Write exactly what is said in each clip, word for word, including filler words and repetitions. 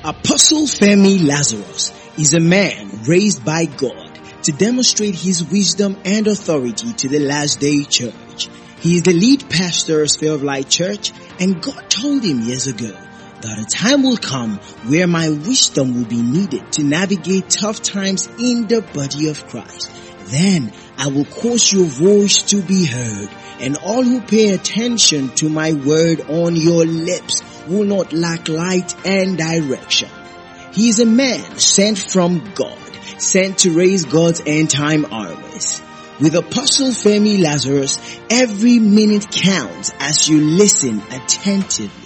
Apostle Femi Lazarus is a man raised by God to demonstrate his wisdom and authority to the last day church. He is the lead pastor of Sphere of Light Church, and God told him years ago that a time will come where my wisdom will be needed to navigate tough times in the body of Christ. Then I will cause your voice to be heard, and all who pay attention to my word on your lips will not lack light and direction. He is a man sent from God, sent to raise God's end time armies. With Apostle Femi Lazarus, every minute counts as you listen attentively.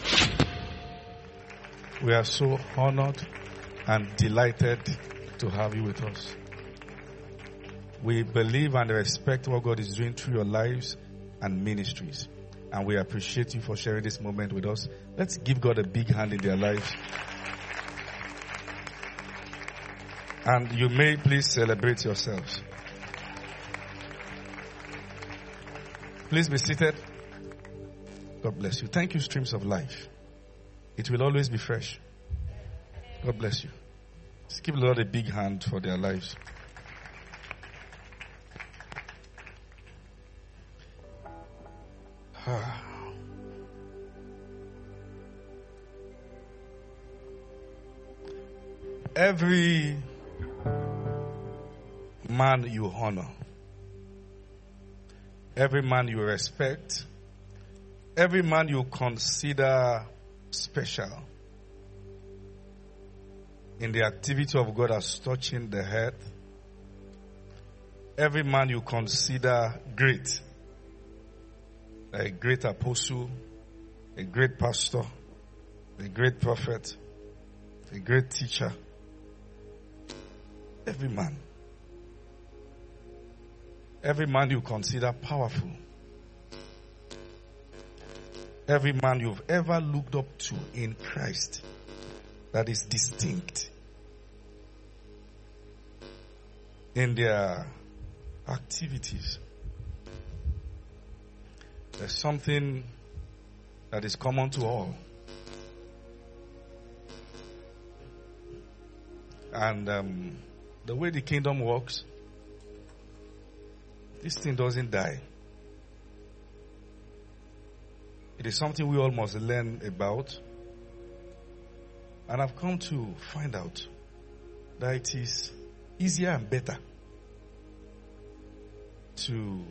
We are so honored and delighted to have you with us. We believe and respect what God is doing through your lives and ministries. And we appreciate you for sharing this moment with us. Let's give God a big hand in their lives. And you may please celebrate yourselves. Please be seated. God bless you. Thank you, Streams of Life. It will always be fresh. God bless you. Let's give the Lord a big hand for their lives. Every man you honor, every man you respect, every man you consider special in the activity of God as touching the head, every man you consider great, a great apostle, a great pastor, a great prophet, a great teacher, every man. Every man you consider powerful. Every man you've ever looked up to in Christ that is distinct in their activities. There's something that is common to all. And um, the way the kingdom works, this thing doesn't die. It is something we all must learn about. And I've come to find out that it is easier and better to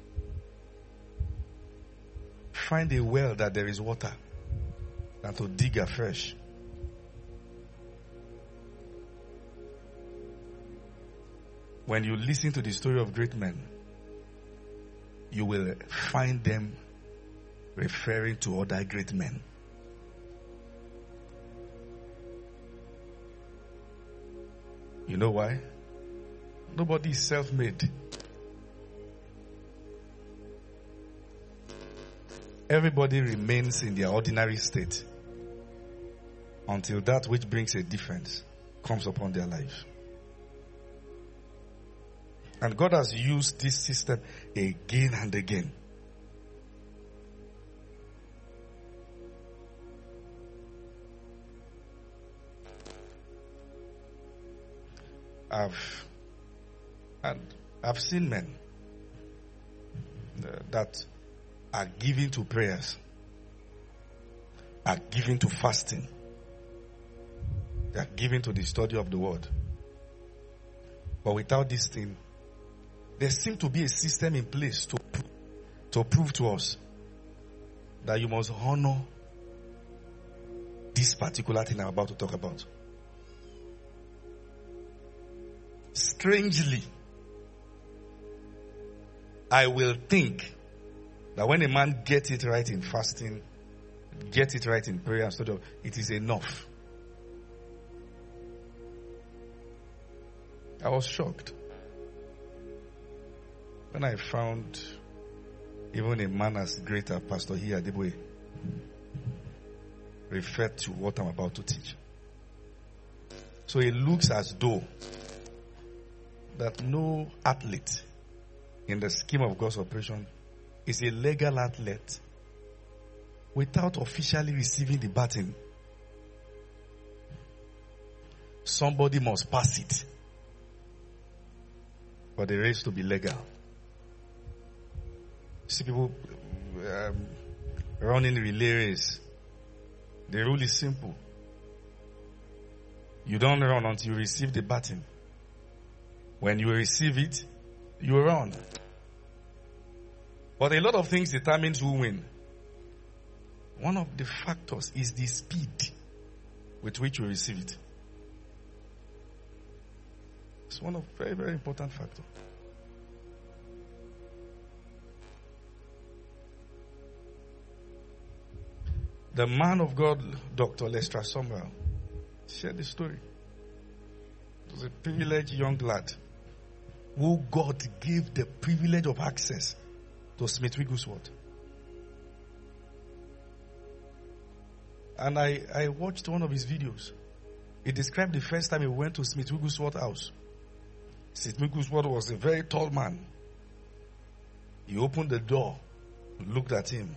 find a well that there is water than to dig afresh. When you listen to the story of great men, you will find them referring to other great men. You know why? Nobody is self-made. Everybody remains in their ordinary state until that which brings a difference comes upon their lives. And God has used this system again and again. I've and I've seen men uh, that are given to prayers, are given to fasting, they are given to the study of the word. But without this thing, there seems to be a system in place to, to prove to us that you must honor this particular thing I'm about to talk about. Strangely, I will think that when a man gets it right in fasting, gets it right in prayer and study, it is enough. I was shocked when I found even a man as great as Pastor Hiya Adeboye referred to what I'm about to teach. So it looks as though that no athlete in the scheme of God's operation is a legal athlete without officially receiving the baton. somebody must pass it for the race to be legal. See people um, running relay race. The rule is simple. You don't run until you receive the baton. When you receive it, you run. But a lot of things determines who win. One of the factors is the speed with which you receive it. It's one of very, very important factor. The man of God, Doctor Lester Sumrall, shared the story. It was a privileged young lad who God gave the privilege of access to Smith Wigglesworth. And I, I watched one of his videos. He described the first time he went to Smith Wigglesworth's house. Smith Wigglesworth was a very tall man. He opened the door, looked at him.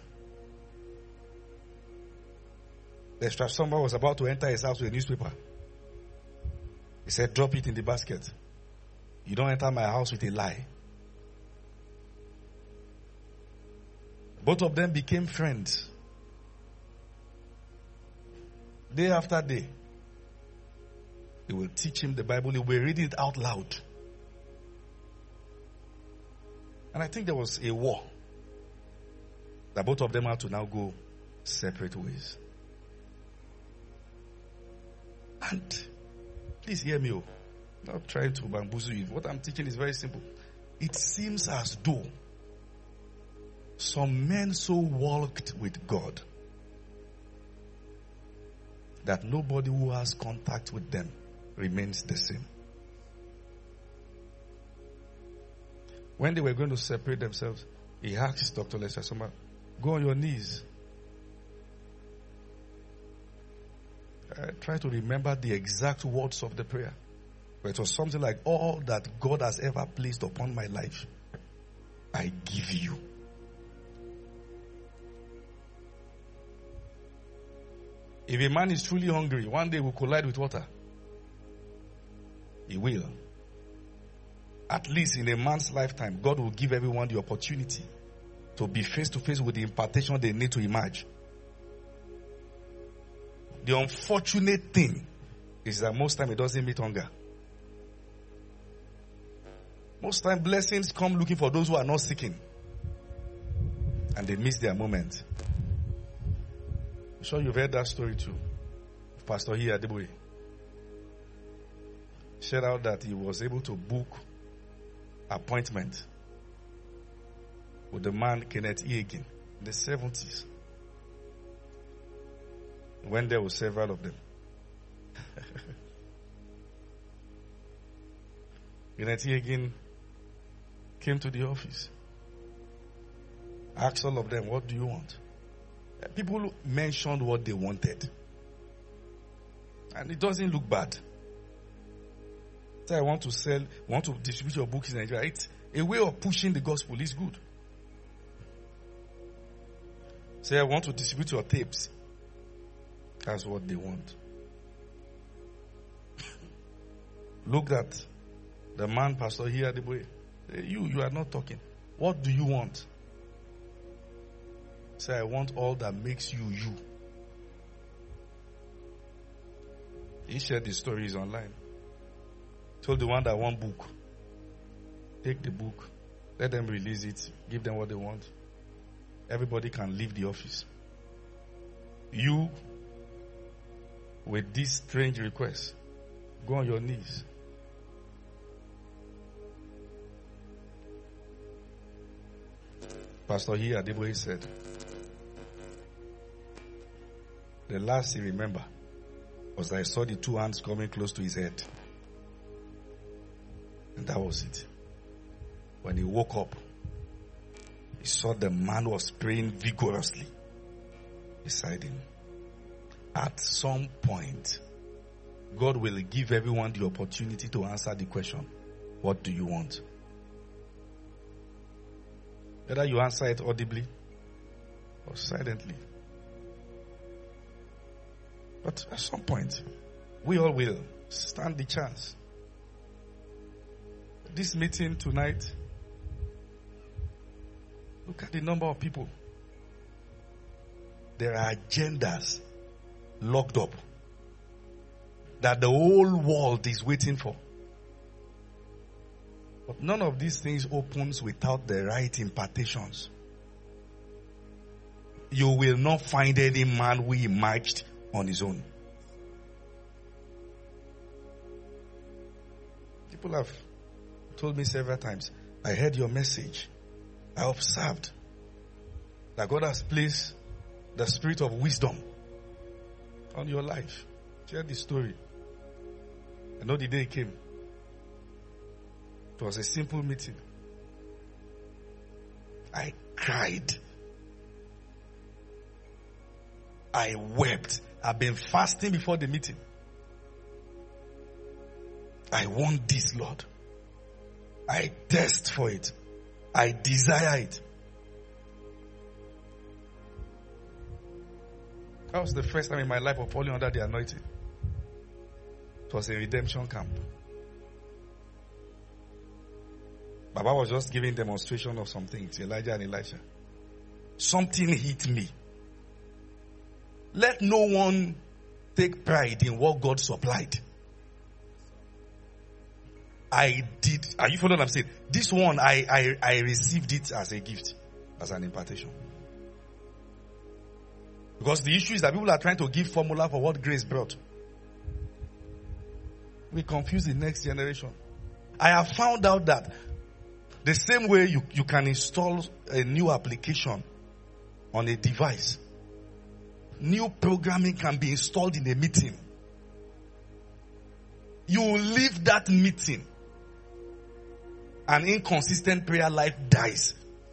Lester Sumrall was about to enter his house with a newspaper. He said, drop it in the basket. You don't enter my house with a lie. Both of them became friends. Day after day, they will teach him the Bible. They will read it out loud. And I think there was a war that both of them had to now go separate ways. And please hear me. Oh, I'm not trying to bamboozle you. What I'm teaching is very simple. It seems as though some men so walked with God that nobody who has contact with them remains the same. When they were going to separate themselves, he asked Doctor Lester Sumrall, go on your knees. I try to remember the exact words of the prayer. But it was something like, all that God has ever placed upon my life, I give you. If a man is truly hungry, one day will collide with water. He will. At least in a man's lifetime, God will give everyone the opportunity to be face to face with the impartation they need to emerge. The unfortunate thing is that most time it doesn't meet hunger. Most time blessings come looking for those who are not seeking. And they miss their moment. I'm sure you've heard that story too. Pastor here, Adeboye shared out that he was able to book appointment with the man Kenneth Hagin in the seventies. He went there with several of them. Kenneth Hagin came to the office, asked all of them, what do you want? People mentioned what they wanted. And it doesn't look bad. So I want to sell, want to distribute your books in Nigeria. It's a way of pushing the gospel. It's good. Say, I want to distribute your tapes. That's what they want. Look at the man, Pastor here, the boy. You, you are not talking. What do you want? Say, I want all that makes you, you. He shared the stories online. Told the one that want book, take the book, let them release it, give them what they want. Everybody can leave the office. You, with this strange request, go on your knees. Pastor here, Adeboye said, the last he remembered was that I saw the two hands coming close to his head. And that was it. When he woke up, he saw the man was praying vigorously beside him. At some point, God will give everyone the opportunity to answer the question, what do you want? Whether you answer it audibly or silently. But at some point, we all will. stand the chance. This meeting tonight, look at the number of people. There are agendas locked up that the whole world is waiting for. But none of these things opens without the right impartations. You will not find any man who emerged on his own. People have told me several times, I heard your message. I observed that God has placed the spirit of wisdom on your life. Share the story. I know the day came. It was a simple meeting. I cried. I wept. I've been fasting before the meeting. I want this, Lord. I thirst for it. I desire it. That was the first time in my life of falling under the anointing. It was a redemption camp. Baba was just giving demonstration of some things, Elijah and Elisha. Something hit me. Let no one take pride in what God supplied. I did. Are you following what I'm saying? This one, I, I, I received it as a gift, as an impartation. Because the issue is that people are trying to give formula for what grace brought. We confuse the next generation. I have found out that the same way you, you can install a new application on a device, new programming can be installed in a meeting. You will leave that meeting, an inconsistent prayer life dies.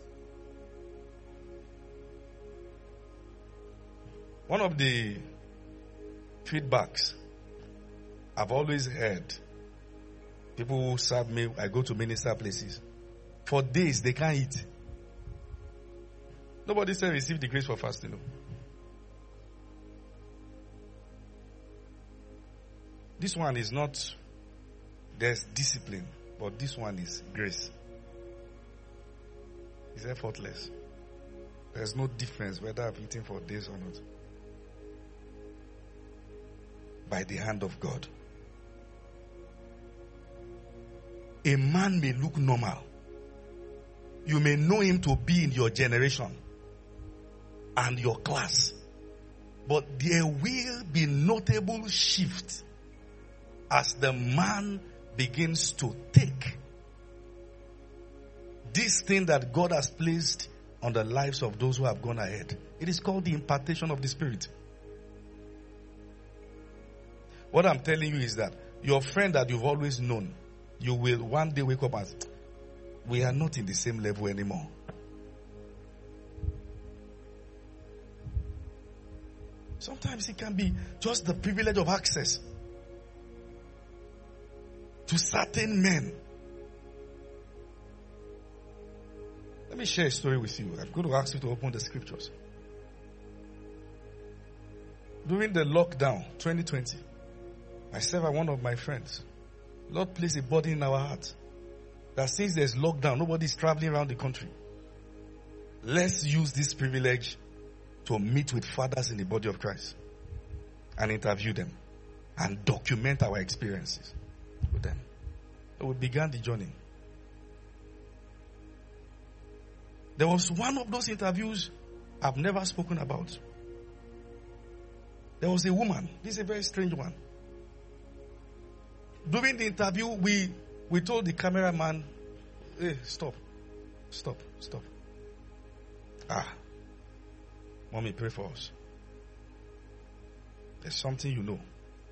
One of the feedbacks I've always heard, people who serve me, I go to minister places, for days they can't eat. Nobody said receive the grace for fasting. No. This one is not, there's discipline, but this one is grace. It's effortless. There's no difference whether I've eaten for days or not. By the hand of God. A man may look normal. You may know him to be in your generation and your class. But there will be notable shift as the man begins to take this thing that God has placed on the lives of those who have gone ahead. It is called the impartation of the Spirit. What I'm telling you is that your friend that you've always known, you will one day wake up and say, we are not in the same level anymore. Sometimes it can be just the privilege of access to certain men. Let me share a story with you. I'm going to ask you to open the scriptures. During the lockdown, twenty twenty, myself and one of my friends, Lord placed a burden in our heart that since there's lockdown, nobody's traveling around the country. Let's use this privilege to meet with fathers in the body of Christ and interview them and document our experiences with them. So we began the journey. There was one of those interviews I've never spoken about. There was a woman. This is a very strange one. During the interview, we, we told the cameraman, hey, stop, stop, stop. Ah, mommy, pray for us. There's something you know.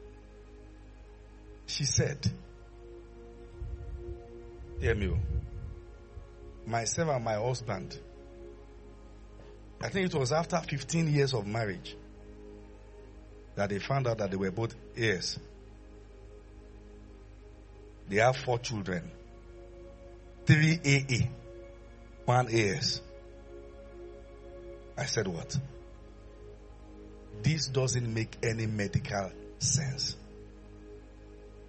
She said, hear me, myself and my husband, I think it was after fifteen years of marriage that they found out that they were both heirs. They have four children. Three A A. One A S. I said what? This doesn't make any medical sense.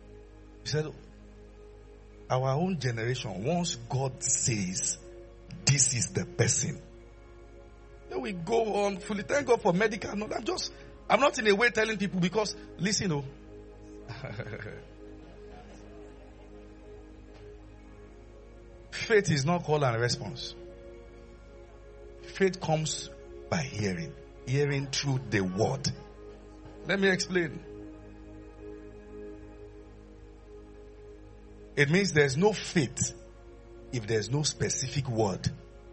He said, our own generation, once God says, this is the person, then we go on fully. Thank God for medical. No, I'm just, I'm not in a way telling people because, listen, oh. Faith is not call and response. Faith comes by hearing. Hearing through the word. Let me explain. It means there's no faith if there's no specific word.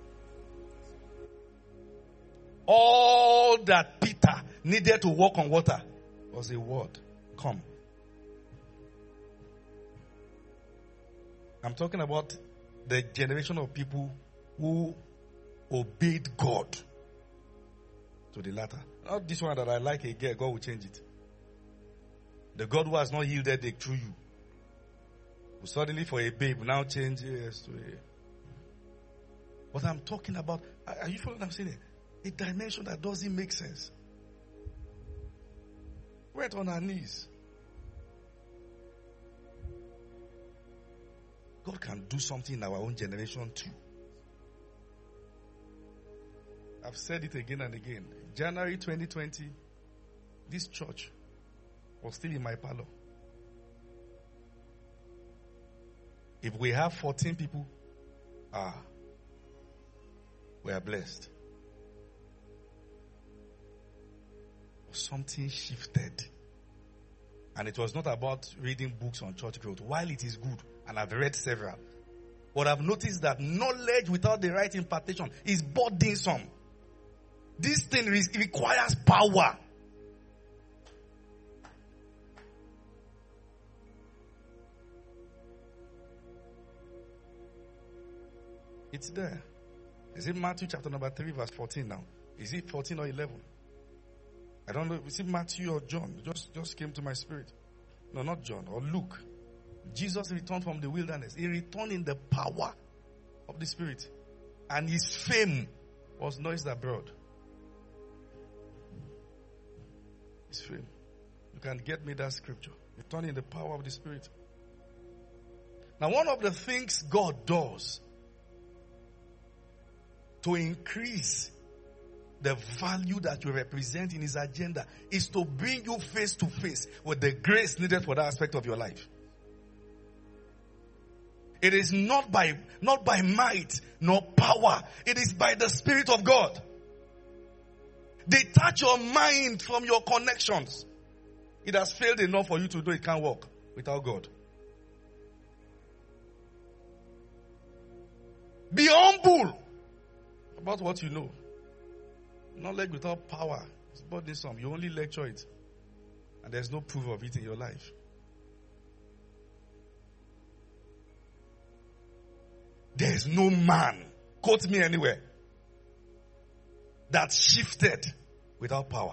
All that Peter needed to walk on water was a word. Come. I'm talking about the generation of people who obeyed God to the latter. Not this one that I like again, God will change it. The God who has not yielded it through you. Who suddenly for a babe now changes to a... But I'm talking about, are you following what I'm saying? A dimension that doesn't make sense. Went on our knees. God can do something in our own generation too. I've said it again and again. January twenty twenty, this church was still in my parlor. If we have fourteen people, ah, we are blessed. Something shifted. And it was not about reading books on church growth. While it is good, and I've read several, but I've noticed that knowledge without the right impartation is burdensome. This thing re- requires power. It's there. Is it Matthew chapter number three verse fourteen now? Is it fourteen or eleven? I don't know. Is it Matthew or John? It just, just came to my spirit. No, not John. Or Luke. Jesus returned from the wilderness. He returned in the power of the Spirit. And his fame was noised abroad. His fame. You can get me that scripture. Return in the power of the Spirit. Now, one of the things God does to increase the value that you represent in his agenda is to bring you face to face with the grace needed for that aspect of your life. It is not by, not by might nor power. It is by the Spirit of God. Detach your mind from your connections. It has failed enough for you to know it can't work without God. Be humble about what you know. Knowledge without power is burdensome. You only lecture it. And there's no proof of it in your life. There's no man, quote me anywhere, that shifted without power.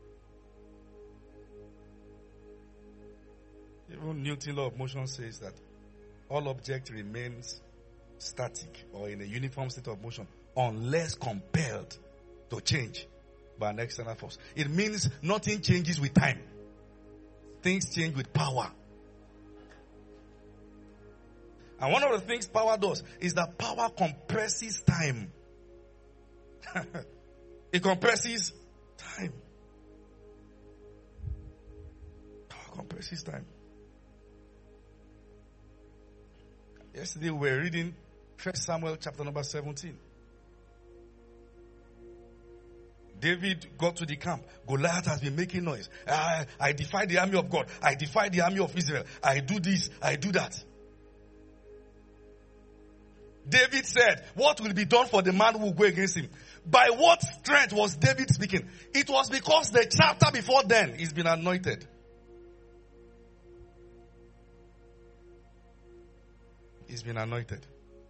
Even Newton's law of motion says that all object remains static or in a uniform state of motion unless compelled to change by an external force. It means nothing changes with time. Things change with power. And one of the things power does is that power compresses time. It compresses time. Power compresses time. Yesterday we were reading First Samuel chapter number seventeen. David got to the camp. Goliath has been making noise. I, I defy the army of God. I defy the army of Israel. I do this. I do that. David said, what will be done for the man who will go against him? By what strength was David speaking? It was because the chapter before then he's been anointed. He's been anointed.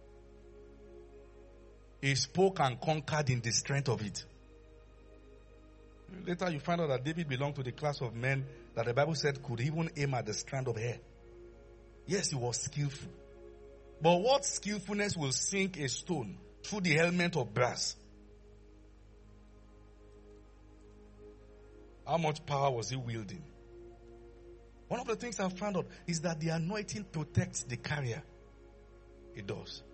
He spoke and conquered in the strength of it. Later you find out that David belonged to the class of men that the Bible said could even aim at the strand of hair. Yes, he was skillful. But what skillfulness will sink a stone through the helmet of brass? How much power was he wielding? One of the things I've found out is that the anointing protects the carrier. It does.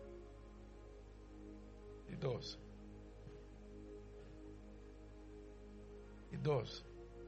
It does. It does.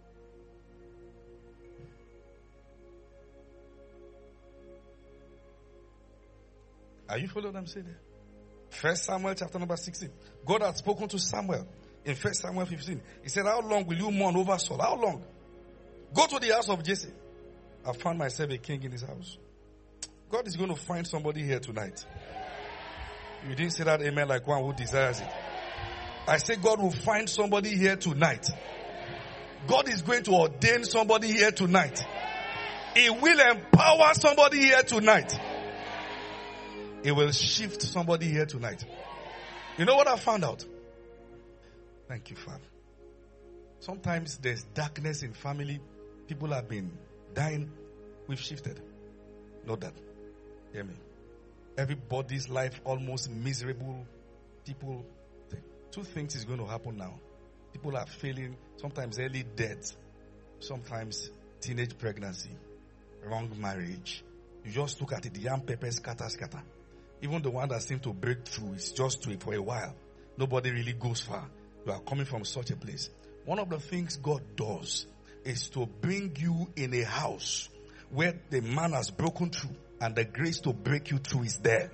Are you following what I'm saying there? First Samuel chapter number sixteen. God had spoken to Samuel in First Samuel fifteen. He said, how long will you mourn over Saul? How long? Go to the house of Jesse. I found myself a king in his house. God is going to find somebody here tonight. You didn't say that amen like one who desires it. I say God will find somebody here tonight. God is going to ordain somebody here tonight. He will empower somebody here tonight. He will shift somebody here tonight. You know what I found out? Thank you, Father. Sometimes there's darkness in family. People have been dying. We've shifted. Know that. Hear me. Everybody's life almost miserable. People. Two things is going to happen now. People are failing. Sometimes early death. Sometimes teenage pregnancy. Wrong marriage. You just look at it. The young pepper scatter, scatter. Even the one that seems to break through is just to it for a while. Nobody really goes far. You are coming from such a place. One of the things God does is to bring you in a house where the man has broken through and the grace to break you through is there.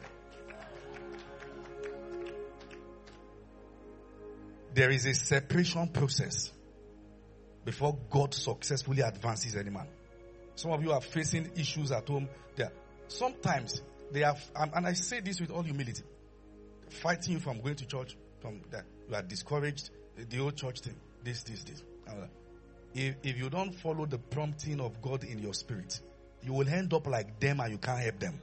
There is a separation process before God successfully advances any man. Some of you are facing issues at home. There, sometimes they have, and I say this with all humility, fighting you from going to church, from that you are discouraged, the old church thing, this, this, this. If, if you don't follow the prompting of God in your spirit, you will end up like them and you can't help them.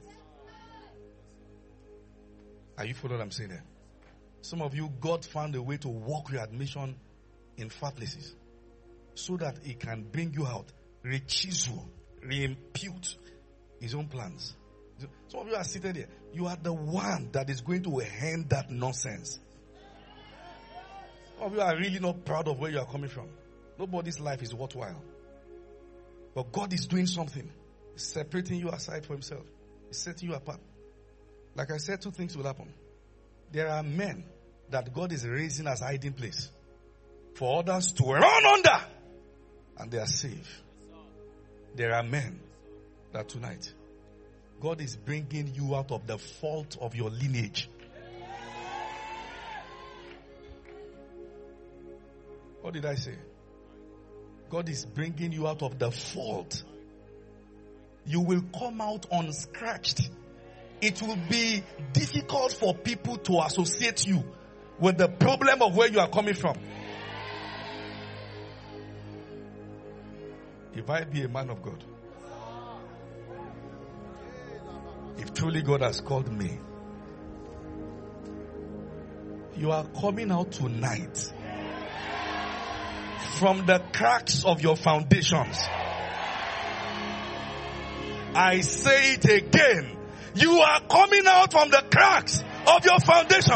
Are you following what I'm saying there? Some of you, God found a way to walk your admission in far places so that He can bring you out, rechisel, re-impute His own plans. Some of you are seated here. You are the one that is going to end that nonsense. Some of you are really not proud of where you are coming from. Nobody's life is worthwhile. But God is doing something. He's separating you aside for Himself. He's setting you apart. Like I said, two things will happen. There are men that God is raising as hiding place for others to run under and they are safe. There are men that tonight God is bringing you out of the fault of your lineage. What did I say? God is bringing you out of the fault. You will come out unscratched. It will be difficult for people to associate you with the problem of where you are coming from. If I be a man of God, if truly God has called me, you are coming out tonight from the cracks of your foundations. I say it again. You are coming out from the cracks of your foundation.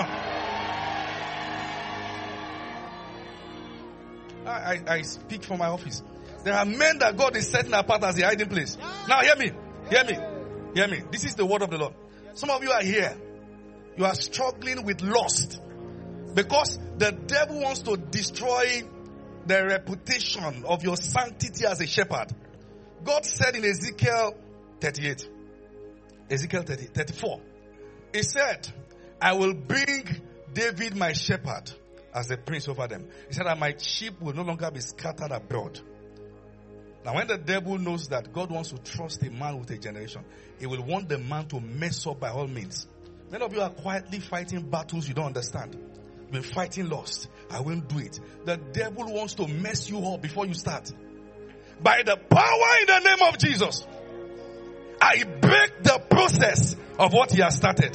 I, I, I speak from my office. There are men that God is setting apart as the hiding place. Now hear me. Hear me. Hear me. This is the word of the Lord. Some of you are here. You are struggling with lust. Because the devil wants to destroy the reputation of your sanctity as a shepherd. God said in Ezekiel thirty-eight. Ezekiel thirty, thirty-four. He said, I will bring David my shepherd as the prince over them. He said that my sheep will no longer be scattered abroad. Now when the devil knows that God wants to trust a man with a generation, he will want the man to mess up by all means. Many of you are quietly fighting battles you don't understand. You've been fighting lust. I won't do it. The devil wants to mess you up before you start. By the power in the name of Jesus, I break the process of what he has started.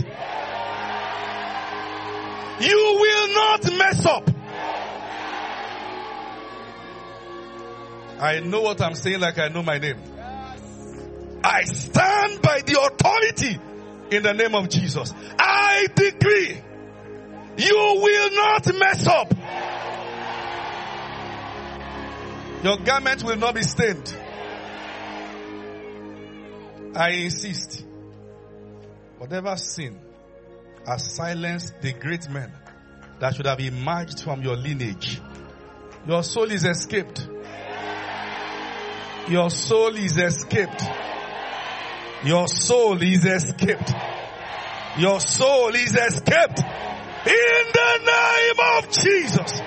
You will not mess up. I know what I'm saying like I know my name. I stand by the authority in the name of Jesus. I decree you will not mess up. Your garment will not be stained. I insist. Whatever sin has silenced the great men that should have emerged from your lineage, your soul is escaped. Your soul is escaped. Your soul is escaped. Your soul is escaped. In the name of Jesus.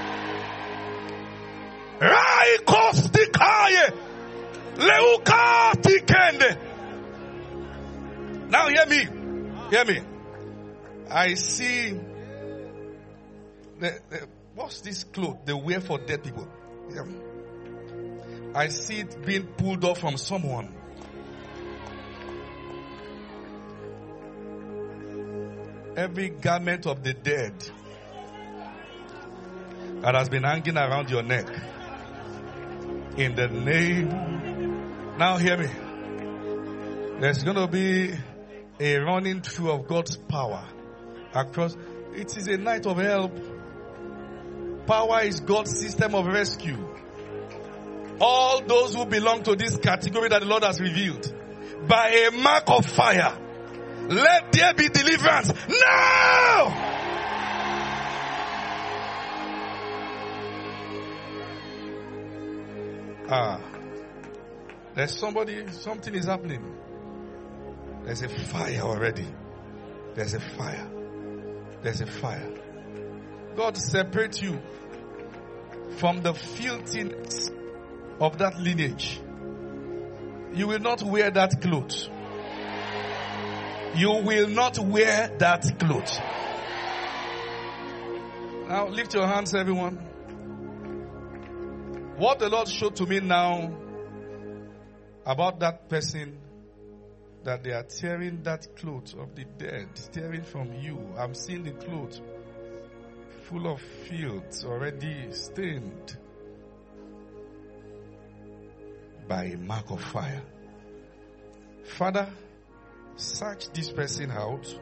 Now hear me. Hear me. I see the, the, what's this cloth they wear for dead people? Yeah. I see it being pulled off from someone. Every garment of the dead that has been hanging around your neck, in the name. Now hear me. There's going to be a running through of God's power across. It is a night of help. Power is God's system of rescue. All those who belong to this category that the Lord has revealed, by a mark of fire, let there be deliverance now. Ah, there's somebody, something is happening. There's a fire already. There's a fire. There's a fire. God separates you from the filthiness of that lineage. You will not wear that cloth. You will not wear that cloth. Now lift your hands, everyone. What the Lord showed to me now about that person, that they are tearing that cloth of the dead, tearing from you. I'm seeing the cloth full of filth, already stained by a mark of fire. Father, search this person out.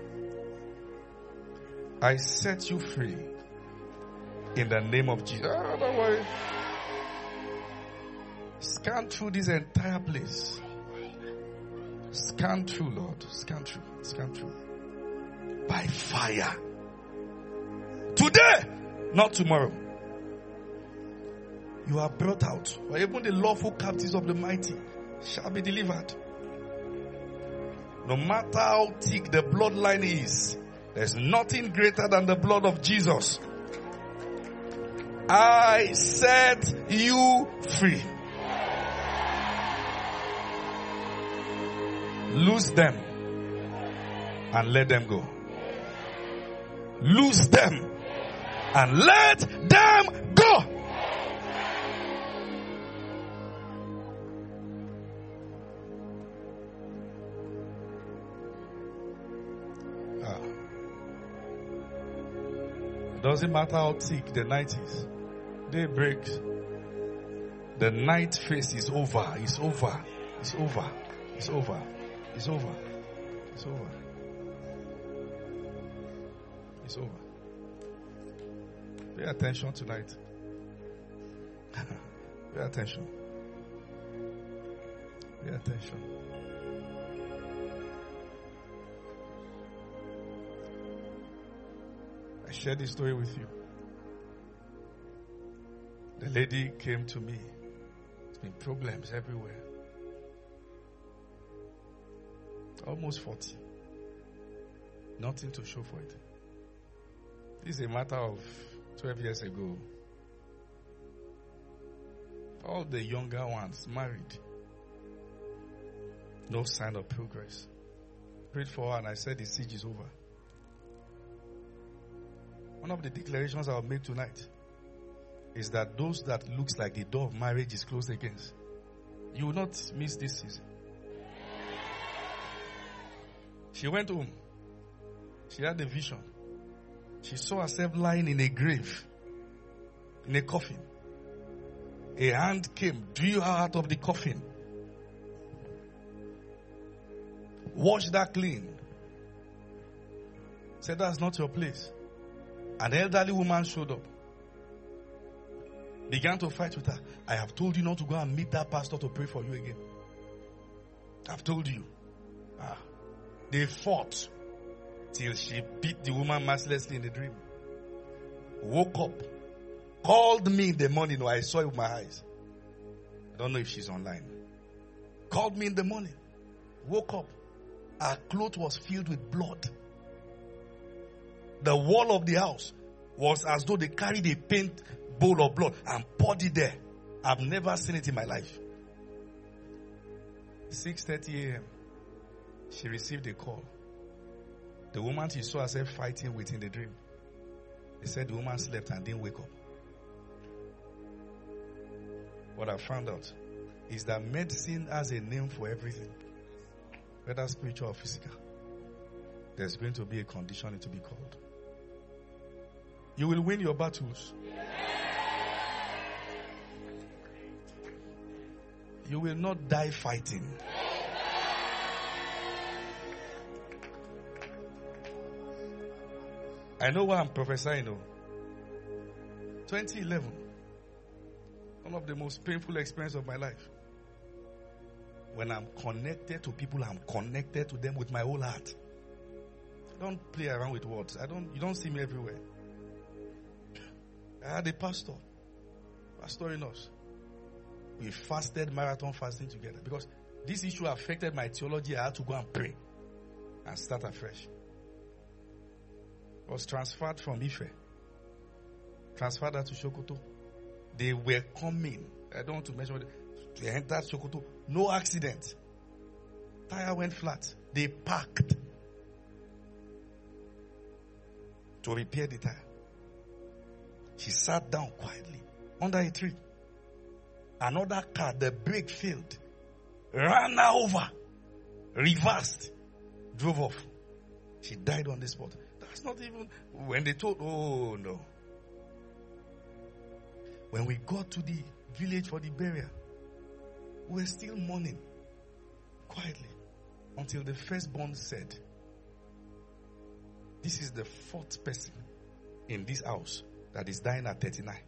I set you free in the name of Jesus. Oh, don't worry. Scan through this entire place. Scan through, Lord. Scan through. Scan through. By fire. Today, not tomorrow. You are brought out. Or even the lawful captives of the mighty shall be delivered. No matter how thick the bloodline is, there's nothing greater than the blood of Jesus. I set you free. Lose them and let them go. Lose them and let them go. Ah. Doesn't matter how thick the night is. Day breaks. The night phase is over. It's over. It's over. It's over. It's over. It's over. It's over. Pay attention tonight. Pay attention. Pay attention. I shared this story with you. The lady came to me. There's been problems everywhere. Almost forty. Nothing to show for it. This is a matter of twelve years ago. All the younger ones married. No sign of progress. Prayed for her and I said the siege is over. One of the declarations I'll make tonight is that those that looks like the door of marriage is closed against, you will not miss this season. She went home. She had a vision. She saw herself lying in a grave, in a coffin. A hand came, drew her out of the coffin. Washed that clean. Said, that's not your place. An elderly woman showed up. Began to fight with her. I have told you not to go and meet that pastor to pray for you again. I've told you. Ah, they fought till she beat the woman mercilessly in the dream. Woke up. Called me in the morning. I saw it with my eyes. I don't know if she's online. Called me in the morning. Woke up. Her clothes was filled with blood. The wall of the house was as though they carried a paint bowl of blood and poured it there. I've never seen it in my life. six thirty a.m. She received a call. The woman she saw herself fighting with in the dream. They said the woman slept and didn't wake up. What I found out is that medicine has a name for everything, whether spiritual or physical. There's going to be a condition it to be called. You will win your battles. You will not die fighting. I know what I'm prophesying. Though. twenty eleven. One of the most painful experiences of my life. When I'm connected to people, I'm connected to them with my whole heart. I don't play around with words. I don't. You don't see me everywhere. I had a pastor, pastoring us. We fasted marathon fasting together because this issue affected my theology. I had to go and pray and start afresh. I was transferred from Ife, transferred to Sokoto. They were coming. I don't want to mention it. They entered Sokoto. No accident. Tire went flat. They parked to repair the tire. She sat down quietly under a tree. Another car, the brake failed. Ran her over. Reversed. Drove off. She died on the spot. That's not even when they told, oh no. When we got to the village for the burial, we were still mourning quietly until the firstborn said, this is the fourth person in this house that is dying at thirty-nine.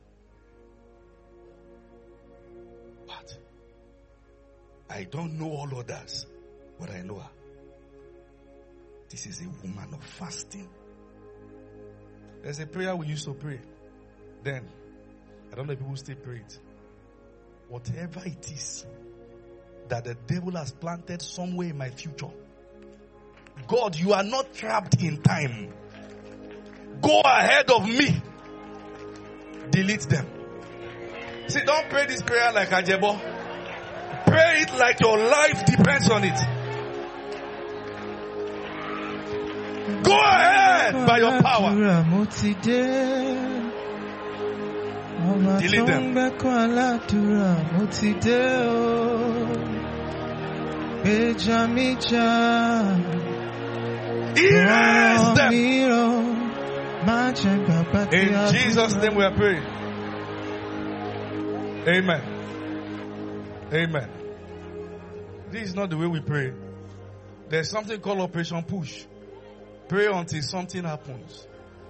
What? I don't know all others, but I know her. This is a woman of fasting. There's a prayer we used to pray. Then, I don't know if people still pray it. Whatever it is that the devil has planted somewhere in my future, God, you are not trapped in time. Go ahead of me. Delete them. See, don't pray this prayer like Ajebo. Pray it like your life depends on it. Go ahead by your power. Delete them. Erase them. In Jesus' name we are praying. Amen. Amen. This is not the way we pray. There's something called Operation Push. Pray until something happens.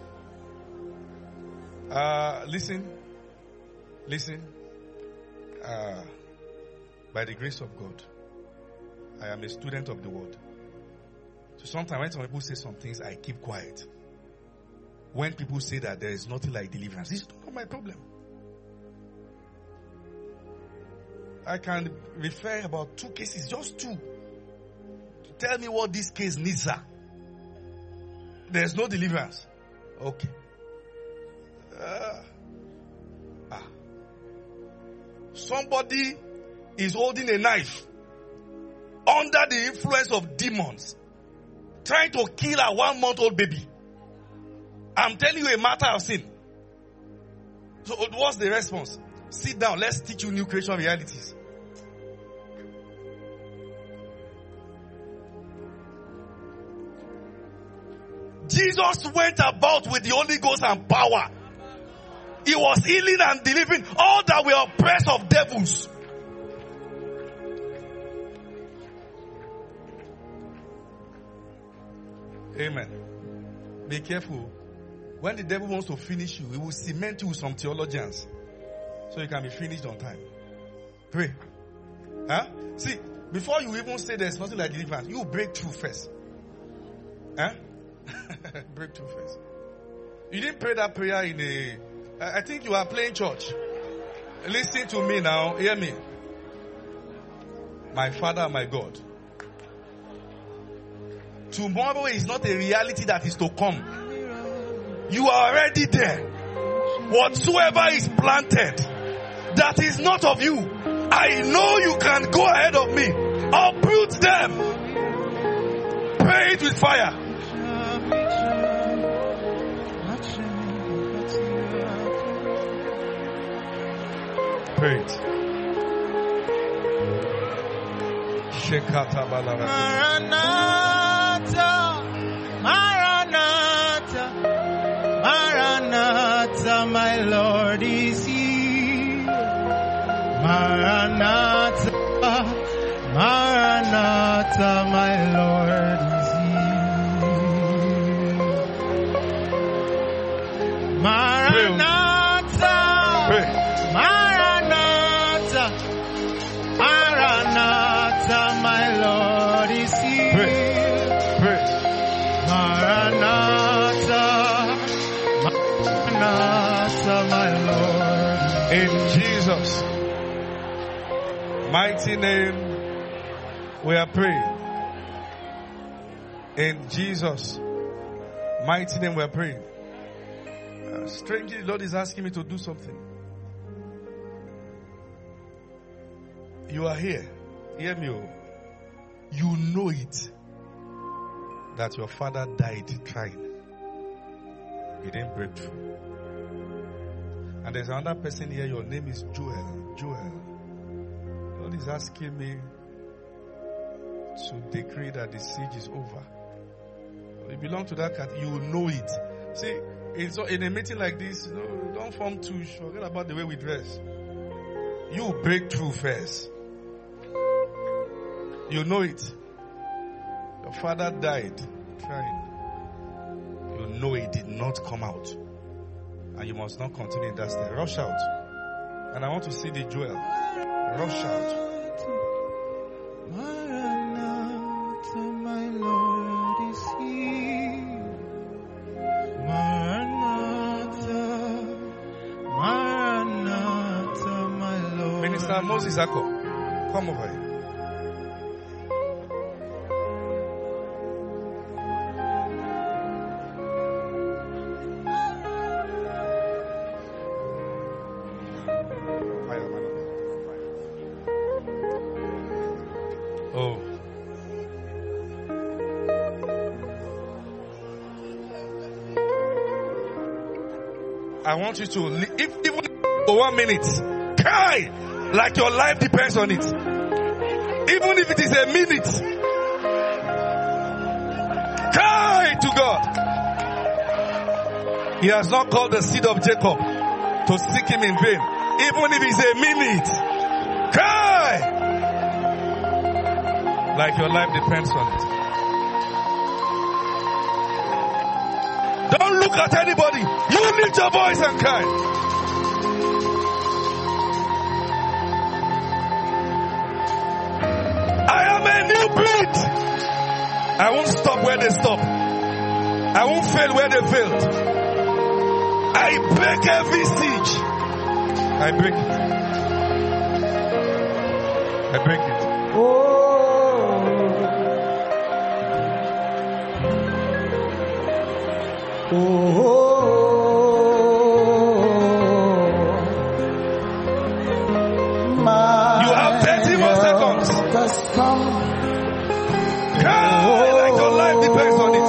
Uh, listen. Listen. Uh, by the grace of God, I am a student of the word. So sometimes when some people say some things, I keep quiet. When people say that there is nothing like deliverance, this is not my problem. I can refer about two cases, just two. Tell me what this case needs, sir. There's no deliverance. Okay. Uh, ah. Somebody is holding a knife under the influence of demons, trying to kill a one-month-old baby. I'm telling you a matter of sin. So what's the response? Sit down. Let's teach you new creation realities. Jesus went about with the Holy Ghost and power. He was healing and delivering all that were oppressed of devils. Amen. Be careful. When the devil wants to finish you, he will cement you with some theologians so you can be finished on time. Pray. Huh? See, Before you even say there's nothing like deliverance, you break through first. Huh? Break through first. You didn't pray that prayer in a... I think you are playing church. Listen to me now. Hear me. My Father, my God. Tomorrow is not a reality that is to come. You are already there. Whatsoever is planted that is not of you, I know you can go ahead of me. Uproot them. Pray it with fire. Pray it. Maranatha, Maranatha, Maranatha, my Lord is here. Maranatha, Maranatha, my Lord is here. Maranatha, Pray. Maranatha, Maranatha, my Lord is here. Pray. Pray. Maranatha, Maranatha, my Lord. In Jesus' mighty name, we are praying. In Jesus' mighty name, we are praying. Uh, strangely, the Lord is asking me to do something. You are here. Hear me. Oh. You know it. That your father died trying. He didn't break through. And there's another person here. Your name is Joel. Joel. The Lord is asking me to decree that the siege is over. You belong to that category. You know it. See, it's in a meeting like this, you know, don't form too sure. Forget about the way we dress. You break through first. You know it. Your father died trying. You know it did not come out. And you must not continue in that state. Rush out. And I want to see the jewel. Rush out. Maranatha, my Lord is here. Maranatha, Maranatha, my Lord. Minister Moses Ako, come over here. I want you to, if even for one minute, cry like your life depends on it. Even if it is a minute, cry to God. He has not called the seed of Jacob to seek him in vain. Even if it's a minute, cry like your life depends on it. Don't look at anybody. You lift your voice and cry. I am a new breed. I won't stop where they stop. I won't fail where they failed. I break every siege. I break it. I break it. Oh. Oh, my you have thirty more seconds. Cry like your life depends on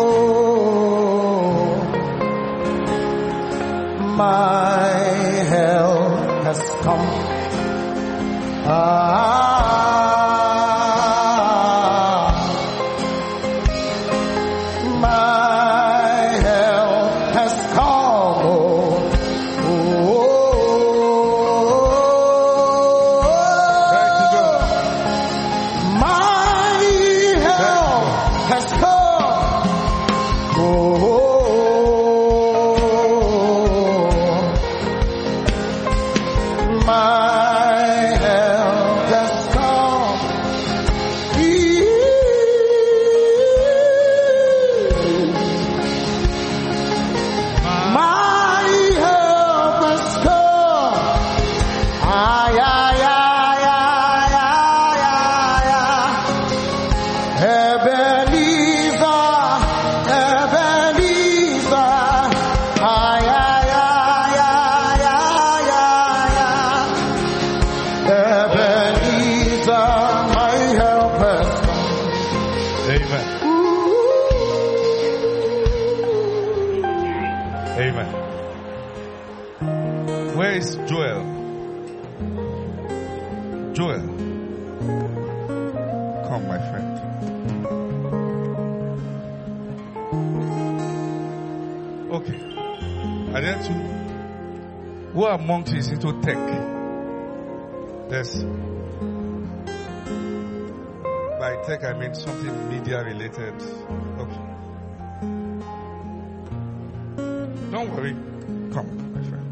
it. My help has come. Ah. My help is Joel? Joel. Come, my friend. Okay. Are there two? Who amongst you is into tech? Yes. By tech, I mean something media related. Okay. Don't worry. Come, my friend.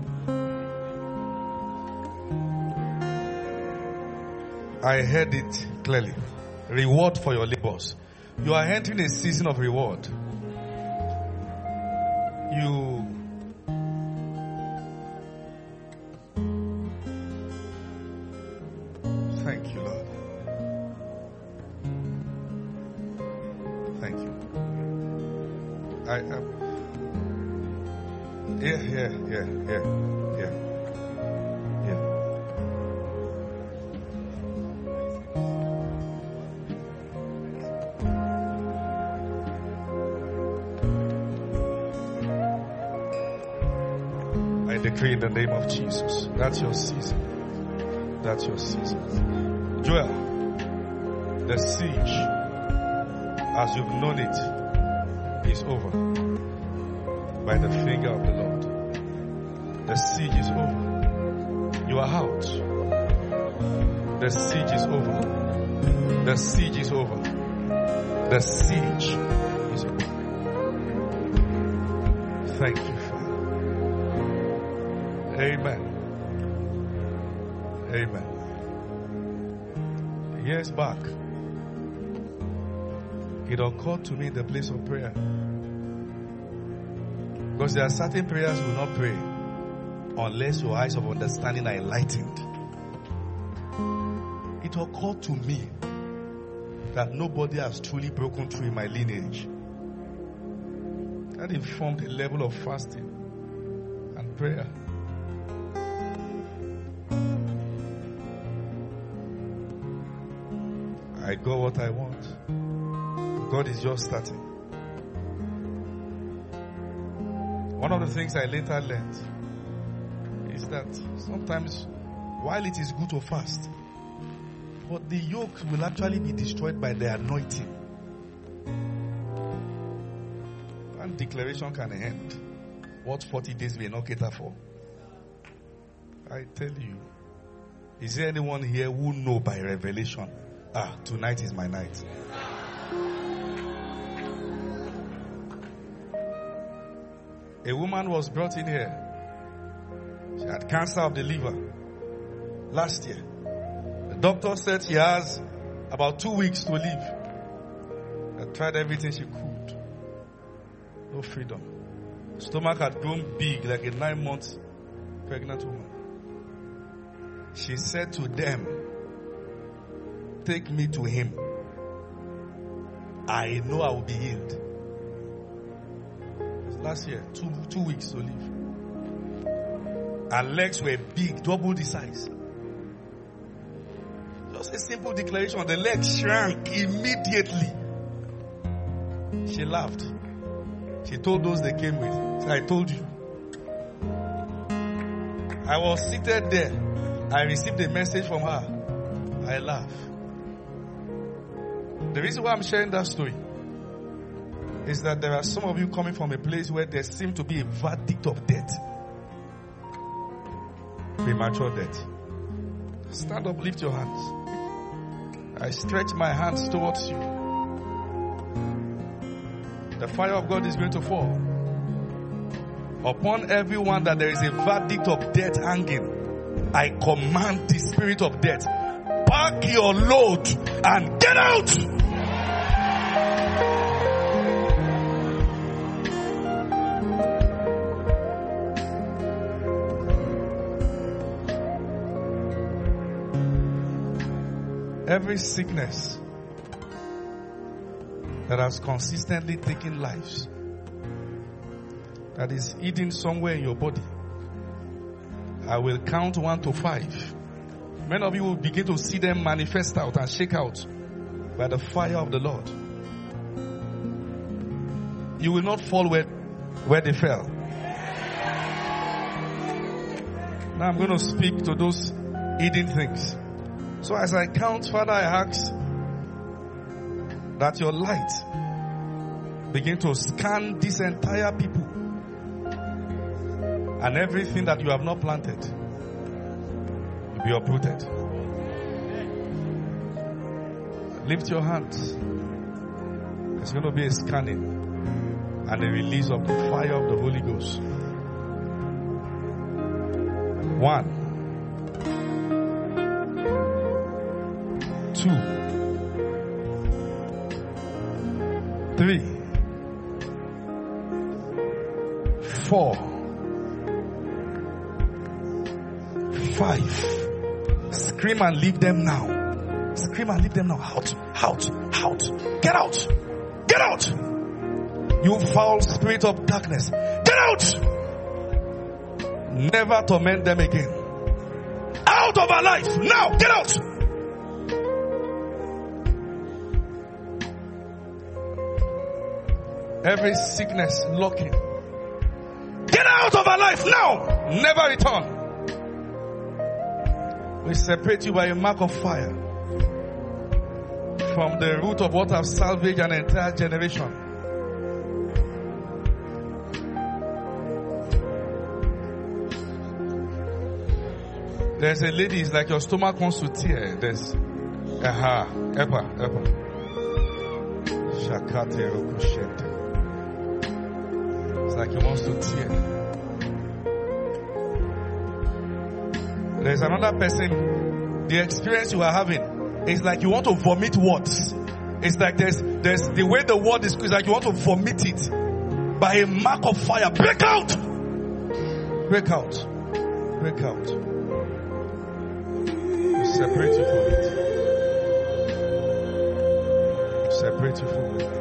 I heard it clearly. Reward for your labors. You are entering a season of reward. You thank you, Lord. Thank you. I am. Yeah, yeah, yeah, yeah, yeah, yeah. I decree in the name of Jesus. That's your season. That's your season. Joel, the siege, as you've known it, is over. By the finger of the Lord. The siege is over. You are out. The siege is over. The siege is over. The siege is over. Thank you, Father. Amen. Amen. Years back, it occurred to me in the place of prayer. Because there are certain prayers you will not pray unless your eyes of understanding are enlightened. It occurred to me that nobody has truly broken through in my lineage. That informed a level of fasting and prayer. I got what I want. God is just starting. One of the things I later learned is that sometimes, while it is good to fast, but the yoke will actually be destroyed by the anointing. One declaration can end what forty days may not cater for. I tell you, is there anyone here who know by revelation, ah, tonight is my night? A woman was brought in here. She had cancer of the liver last year. The doctor said she has about two weeks to live. I tried everything she could. No freedom. Stomach had grown big like a nine month pregnant woman. She said to them, take me to him. I know I will be healed. Last year, two two weeks to live. Her legs were big, double the size. Just a simple declaration. The legs shrank immediately. She laughed. She told those they came with, I told you. I was seated there. I received a message from her. I laughed. The reason why I'm sharing that story is that there are some of you coming from a place where there seems to be a verdict of death. Premature death. Stand up, lift your hands. I stretch my hands towards you. The fire of God is going to fall upon everyone that there is a verdict of death hanging. I command the spirit of death, pack your load and get out. Every sickness that has consistently taken lives, that is hidden somewhere in your body, I will count one to five. Many of you will begin to see them manifest out and shake out by the fire of the Lord. You will not fall where, where they fell. Now I'm going to speak to those hidden things. So as I count, Father, I ask that your light begin to scan this entire people and everything that you have not planted will be uprooted. Lift your hands. There's going to be a scanning and a release of the fire of the Holy Ghost. One, two, three, four, five. Scream and leave them now. Scream and leave them now. Out, out, out. Get out. Get out. You foul spirit of darkness. Get out. Never torment them again. Out of our life. Now, get out. Every sickness locking. Get out of our life now. Never return. We separate you by a mark of fire from the root of what have salvaged an entire generation. There's a lady, it's like your stomach wants to tear. There's aha, epa, epa. Shakate rokushete. It's like he wants to tear. There's another person. The experience you are having is like you want to vomit words. It's like there's there's the way the word is, it's like you want to vomit it by a mark of fire. Break out! Break out! Break out! We separate you from it. We separate you from it.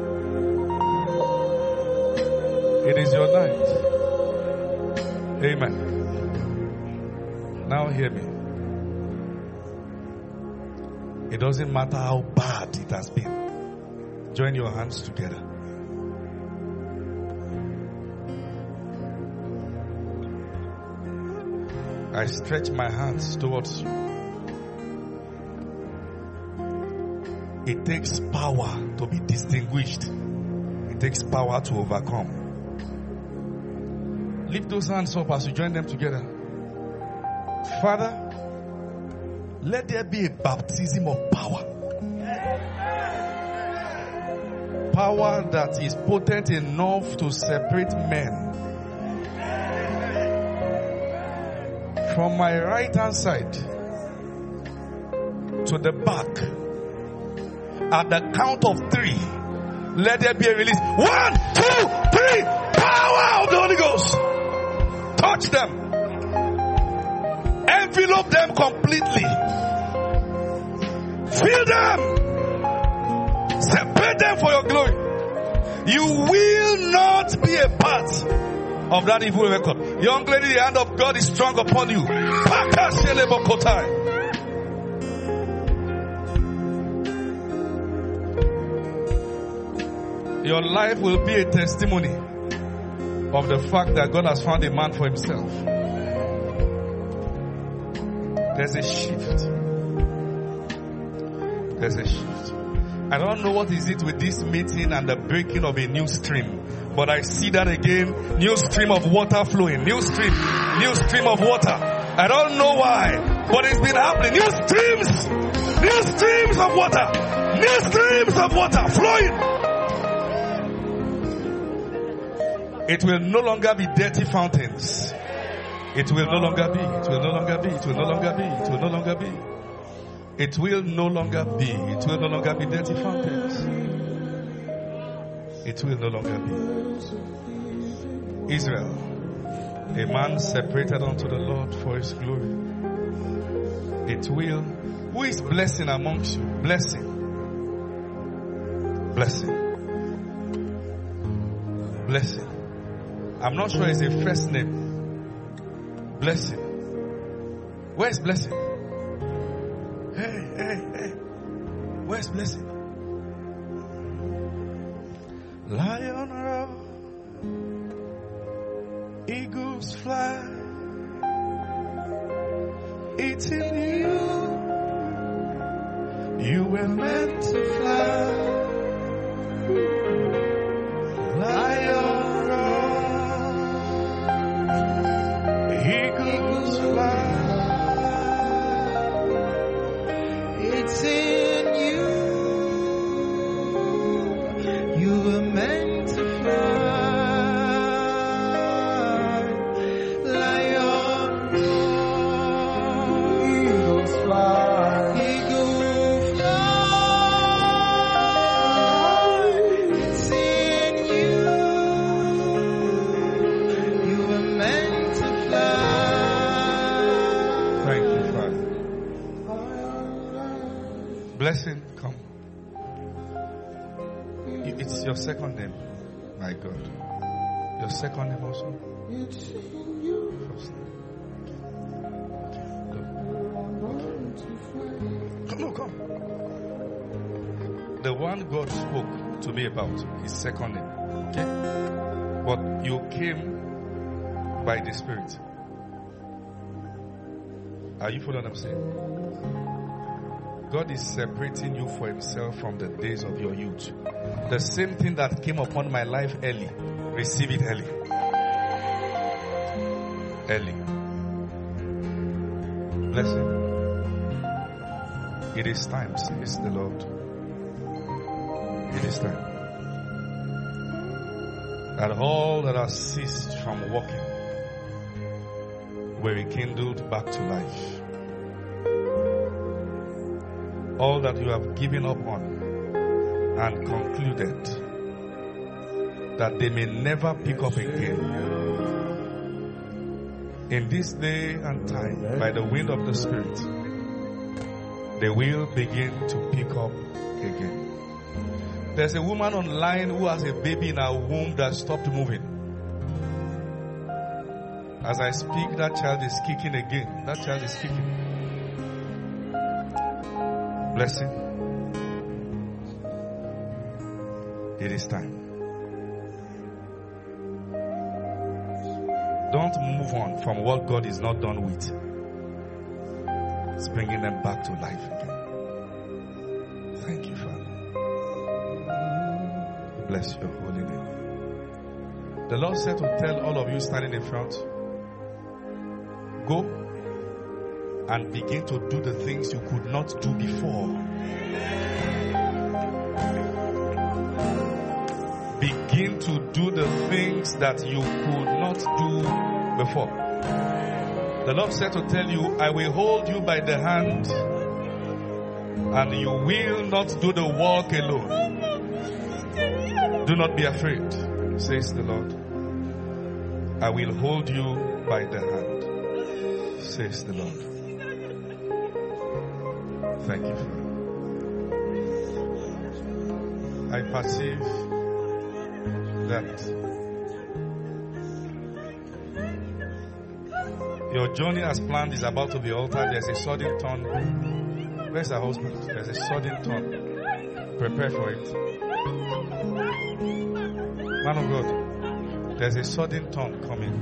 It is your night. Amen. Now hear me. It doesn't matter how bad it has been. Join your hands together. I stretch my hands towards you. It takes power to be distinguished. It takes power to overcome. Lift those hands up as you join them together. Father, let there be a baptism of power. Power that is potent enough to separate men. From my right hand side to the back. At the count of three, let there be a release. One, two, three. Power of the Holy Ghost. Touch them. Envelope them completely. Fill them. Separate them for your glory. You will not be a part of that evil record. Young lady, the hand of God is strong upon you. Your life will be a testimony of the fact that God has found a man for himself. There's a shift. There's a shift. I don't know what is it with this meeting and the breaking of a new stream. But I see that again. New stream of water flowing. New stream. New stream of water. I don't know why. But it's been happening. New streams. New streams of water. New streams of water flowing. It will no longer be dirty fountains. It will no longer be. It will no longer be. It will no longer be. It will no longer be. It will no longer be. It will no longer be dirty fountains. It will no longer be. Israel, a man separated unto the Lord for his glory. It will. Who is blessing amongst you? Blessing. Blessing. Blessing. I'm not sure it's a first name. Blessing. Where's blessing? Hey, hey, hey. Where's blessing? Lion roar, eagles fly, It's in you. You were meant to fly. Lion roar. Eagles fly. It's in you. You were meant to fly. Lion roar. Eagles fly. Eagle fly. It's in you. You were meant to fly. Thank you, Father. Blessing, come. You- It's your second name, my God. Your second name also. First name. Come, no, come. The one God spoke to me about, his second name. Okay? But you came by the Spirit. Are you following what I'm saying? God is separating you for himself from the days of your youth. The same thing that came upon my life early, receive it early. Early. Blessing. It is time, says the Lord. It is time. That all that has ceased from walking were rekindled back to life. All that you have given up on and concluded that they may never pick up again. In this day and time, by the wind of the Spirit, they will begin to pick up again. There's a woman online who has a baby in her womb that stopped moving. As I speak, that child is kicking again. That child is kicking. Blessing. It is time. Don't move on from what God is not done with. It's bringing them back to life again. Thank you, Father. Bless your holy name. The Lord said to tell all of you standing in front, go and begin to do the things you could not do before. Begin to do the things that you could not do before. The Lord said to tell you, I will hold you by the hand and you will not do the walk alone. Do not be afraid, says the Lord. I will hold you by the hand, says the Lord. Thank you, Father. I perceive that your journey as planned is about to be altered. There's a sudden turn. Where's her husband? There's a sudden turn. Prepare for it. Man of God, there's a sudden turn coming.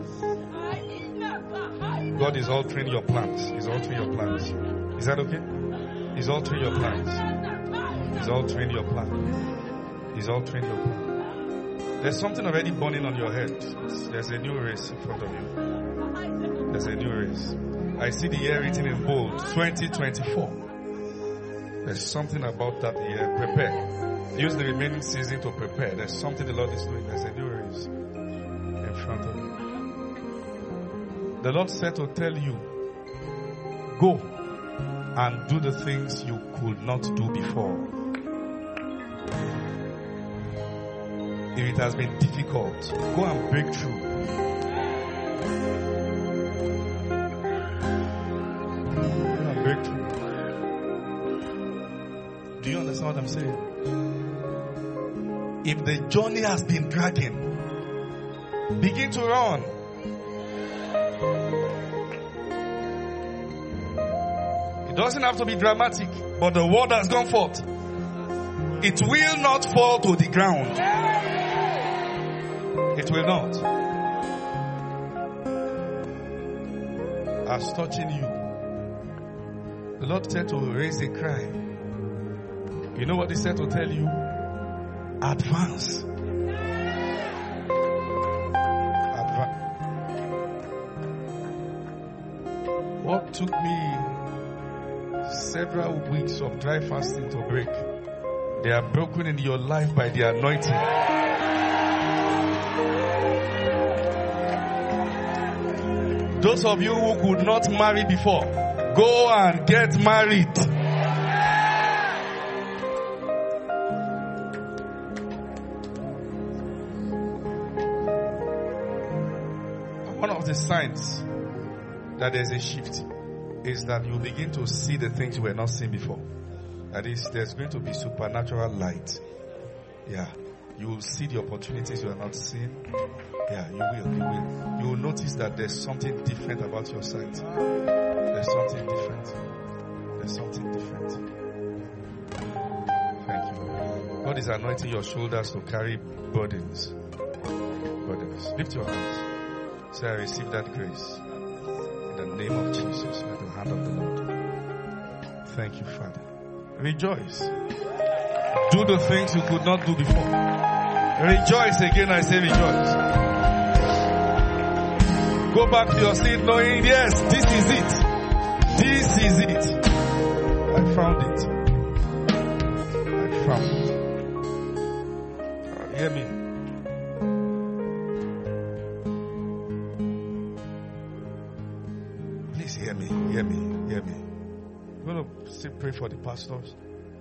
God is altering your plans. He's altering your plans. Is that okay? He's altering your plans. He's altering your plans. He's altering your plans. There's something already burning on your head. There's a new race in front of you. There's a new race. I see the year written in bold, twenty twenty-four. There's something about that year. Prepare. Use the remaining season to prepare. There's something the Lord is doing. There's a new race in front of you. The Lord said to tell you, go and do the things you could not do before. If it has been difficult, go and break through. Go and break through. Do you understand what I'm saying? If the journey has been dragging, begin to run. It doesn't have to be dramatic, but the word has gone forth. It will not fall to the ground. It will not. As touching you, The Lord said to raise a cry. You know what He said to tell you? Advance. Advance. What took me several weeks of dry fasting to break, they are broken in your life by the anointing. Those of you who could not marry before, go and get married. One of the signs that there's a shift is that you begin to see the things you were not seeing before. That is, there's going to be supernatural light. Yeah. You will see the opportunities you are not seeing. Yeah, you will, you will. You will notice that there's something different about your sight. There's something different. There's something different. Thank you. God is anointing your shoulders to carry burdens. Burdens. Lift your hands. Say, I receive that grace. In the name of Jesus, by the hand of the Lord. Thank you, Father. Rejoice. Do the things you could not do before. Rejoice again, I say rejoice. Go back to your seat knowing, yes, this is it. This is it. I found it. I found it. Uh, hear me. Please hear me, hear me, hear me. I'm going to still pray for the pastors.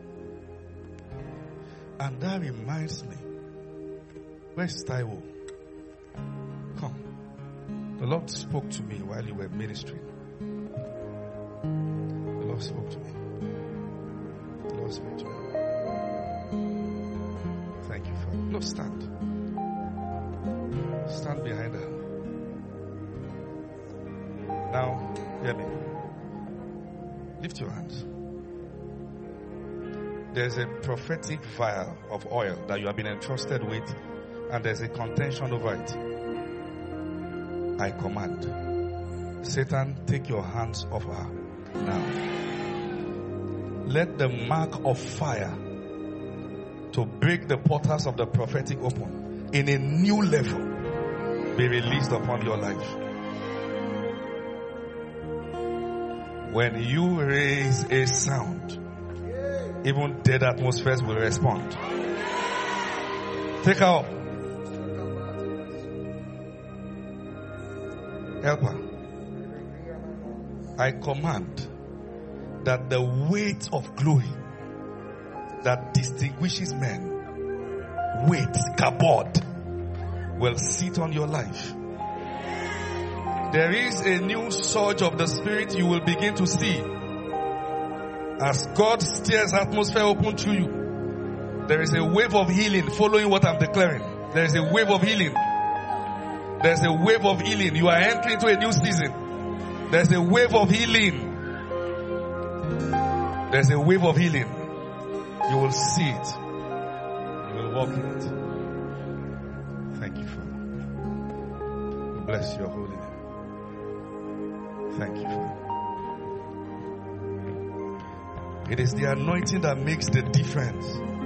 And that reminds me, where's Taiwo? Come. The Lord spoke to me while you were ministering. The Lord spoke to me. The Lord spoke to me. Thank you, Father. No, stand. Stand behind her. Now, hear me. Lift your hands. There's a prophetic vial of oil that you have been entrusted with, and there's a contention over it. I command, Satan, take your hands off her now. Let the mark of fire to break the portals of the prophetic open in a new level be released upon your life. When you raise a sound, even dead atmospheres will respond. Take her up. Help her. I command that the weight of glory that distinguishes men, weight, kabod, will sit on your life. There is a new surge of the Spirit you will begin to see. As God steers atmosphere open to you, there is a wave of healing following what I'm declaring. There is a wave of healing. There's a wave of healing. You are entering into a new season. There's a wave of healing. There's a wave of healing. You will see it. You will walk in it. Thank you, Father. Bless your holy name. Thank you, Father. It is the anointing that makes the difference.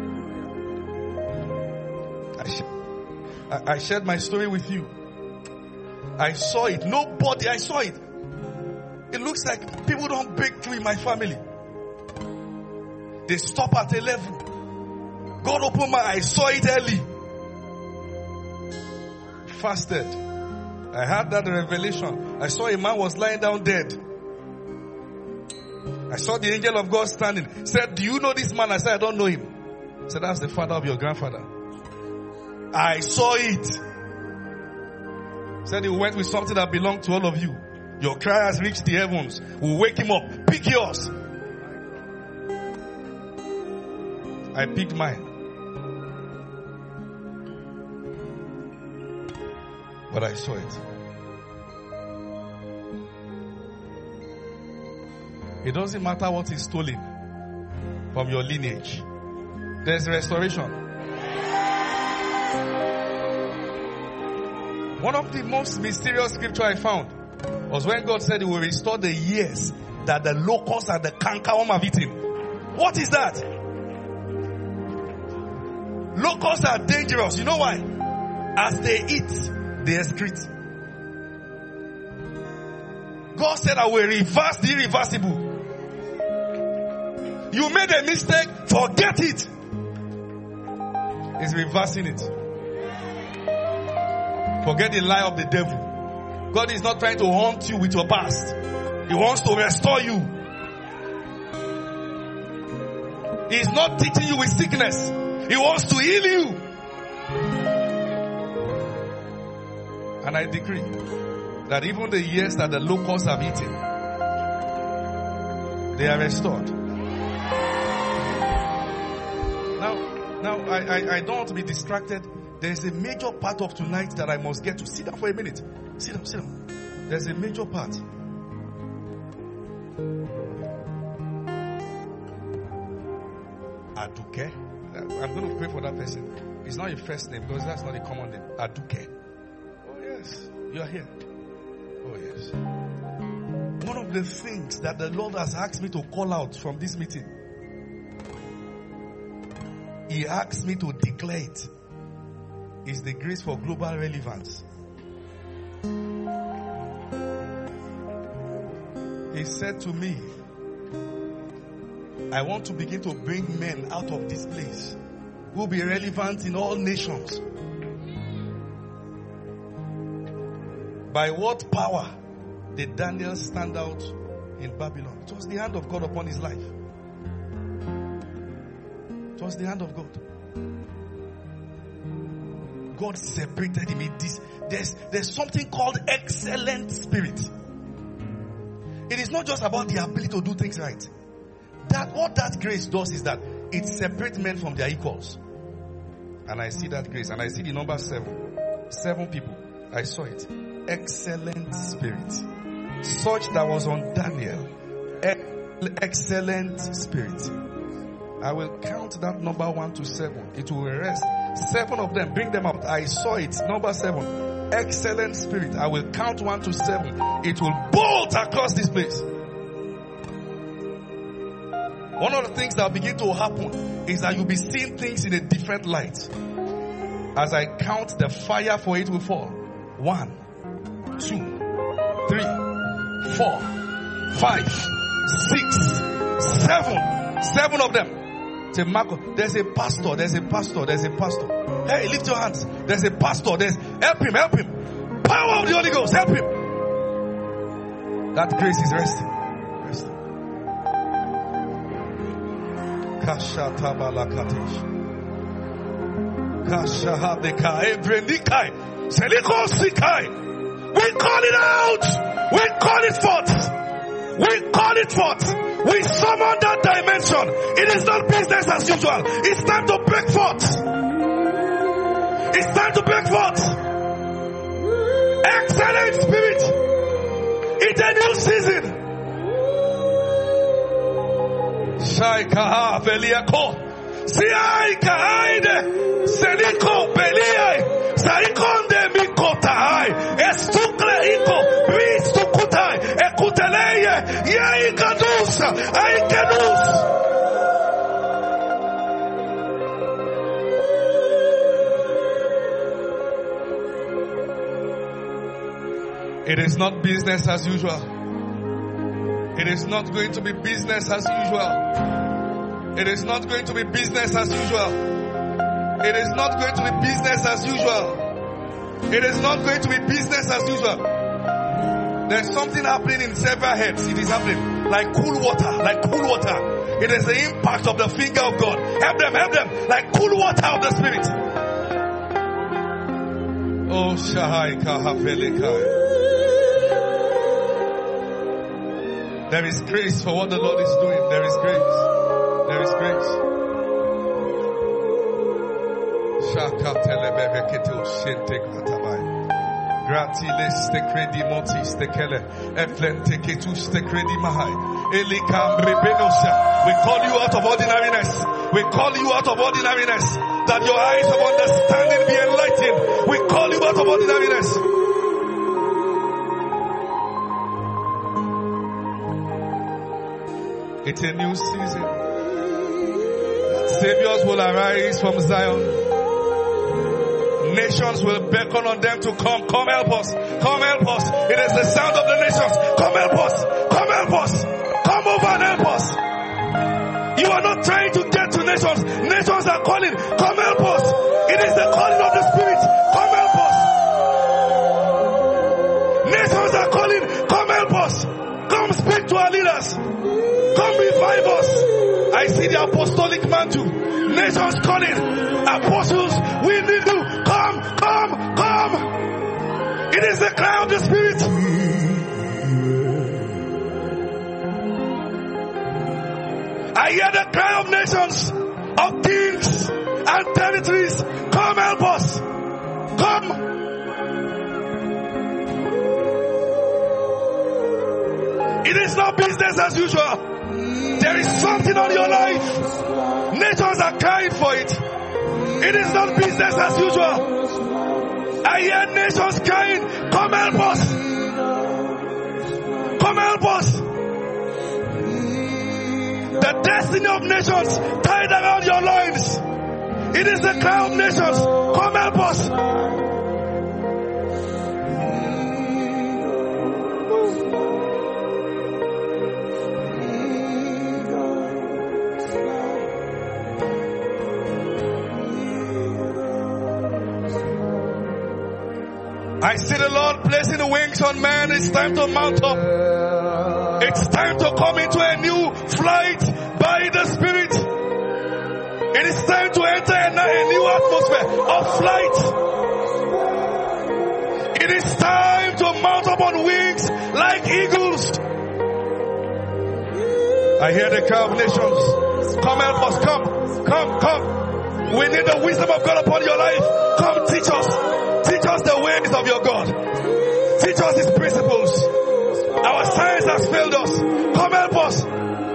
I, sh- I, I shared my story with you. I saw it. Nobody, I saw it. It looks like people don't break through in my family. They stop at a level. God opened my eyes, saw it early. Fasted. I had that revelation. I saw a man was lying down dead. I saw the angel of God standing. Said, do you know this man? I said, I don't know him. I said, that's the father of your grandfather. I saw it. Said he went with something that belonged to all of you. Your cry has reached the heavens. We'll wake him up. Pick yours. I picked mine. But I saw it. It doesn't matter what is stolen from your lineage. There's restoration. One of the most mysterious scripture I found was when God said he will restore the years that the locusts and the cankerworm have eaten. What is that? Locusts are dangerous. You know why? As they eat, they excrete. God said, I will reverse the irreversible. You made a mistake, forget it. He's reversing it. Forget the lie of the devil. God is not trying to haunt you with your past. He wants to restore you. He's not teaching you with sickness. He wants to heal you. And I decree that even the years that the locusts have eaten, they are restored. Now, now I, I, I don't want to be distracted. There's a major part of tonight that I must get to. Sit down for a minute. Sit down, sit down. There's a major part. Aduke. I'm going to pray for that person. It's not your first name because that's not a common name. Aduke. Oh yes, you are here. Oh yes. One of the things that the Lord has asked me to call out from this meeting, He asked me to declare it, is the grace for global relevance. He said to me, I want to begin to bring men out of this place who will be relevant in all nations. By what power did Daniel stand out in Babylon? It was the hand of God upon his life. It was the hand of God. God separated him in this. There's, there's something called excellent spirit. It is not just about the ability to do things right. That what that grace does is that it separates men from their equals. And I see that grace, and I see the number seven. Seven people. I saw it. Excellent spirit. Such that was on Daniel. Excellent spirit. I will count that number one to seven. It will rest. Seven of them, bring them out. I saw it. Number seven. Excellent spirit. I will count one to seven. It will bolt across this place. One of the things that will begin to happen is that you'll be seeing things in a different light. As I count, the fire for it will fall. One, two, three, four, five, six, seven. Seven of them. Say, Marco, there's a pastor, there's a pastor, there's a pastor. Hey, lift your hands. There's a pastor. There's help him, help him. Power of the Holy Ghost, help him. That grace is resting. Resting. Kashata balakatesh. Kashahadeka evrenikai. Seliko sikai. We call it out. We call it forth. We call it forth. We summon that dimension. It is not business as usual. It's time to break forth. It's time to break forth. Excellent spirit. It's a new season. Shaika Veliako. Siaika Aide. Seliko Beliai. Saikonde Mikotai. Estukle Iko. Bristukutai. Ekuteleye. Yaikadus. Aikenus. It is not business as usual. It is not going to be business as usual. It is not going to be business as usual. It is not going to be business as usual. It is not going to be business as usual. There's something happening in several heads. It is happening like cool water, like cool water. It is the impact of the finger of God. Help them, help them, like cool water of the Spirit. Oh, Shahai Kahapelikai. There is grace for what the Lord is doing. There is grace. There is grace. Shaka telebeveketo shente gratabai. Gratiles te credi motis te kele. Eflente ketus te credi mahai. Elikam rebenosha. We call you out of ordinariness. We call you out of ordinariness. That your eyes of understanding be enlightened. We call you out of ordinariness. It's a new season. Saviors will arise from Zion. Nations will beckon on them to come. Come help us. Come help us. It is the sound of the nations. Come help us. Come help us. Come over and help us. You are not trying to get to nations. Nations are calling. Come help us. It is the calling of the Spirit. Come help us. Nations are calling. Come help us. Come speak to our leaders. Come revive us. I see the apostolic mantle. Nations calling. Apostles, we need you. Come, come, come. It is the cry of the Spirit. I hear the cry of nations, of kings and territories. Come help us. Come. It is not business as usual. There is something on your life. Nations are crying for it. It is not business as usual. I hear nations crying, come help us. Come help us. The destiny of nations tied around your loins. It is the cry of nations. Come help us. I see the Lord placing the wings on man. It's time to mount up. It's time to come into a new flight by the Spirit. It is time to enter a new atmosphere of flight. It is time to mount up on wings like eagles. I hear the cry of nations. Come help us. Come, come, come. We need the wisdom of God upon your life. Come teach us. Teach us the ways of your God. Teach us His principles. Our science has failed us. Come help us.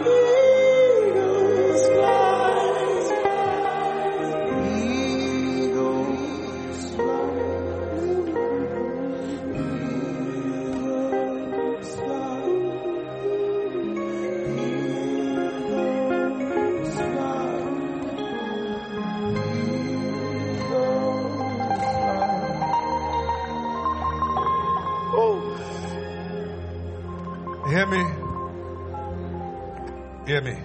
Hear me. Hear me.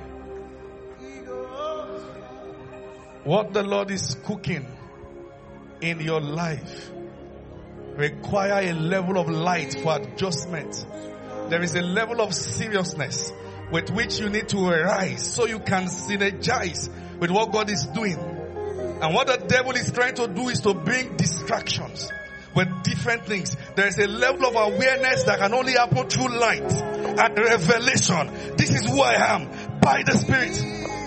What the Lord is cooking in your life require a level of light for adjustment. There is a level of seriousness with which you need to arise so you can synergize with what God is doing. And what the devil is trying to do is to bring distractions with different things. There is a level of awareness that can only happen through light and revelation. This is who I am by the Spirit.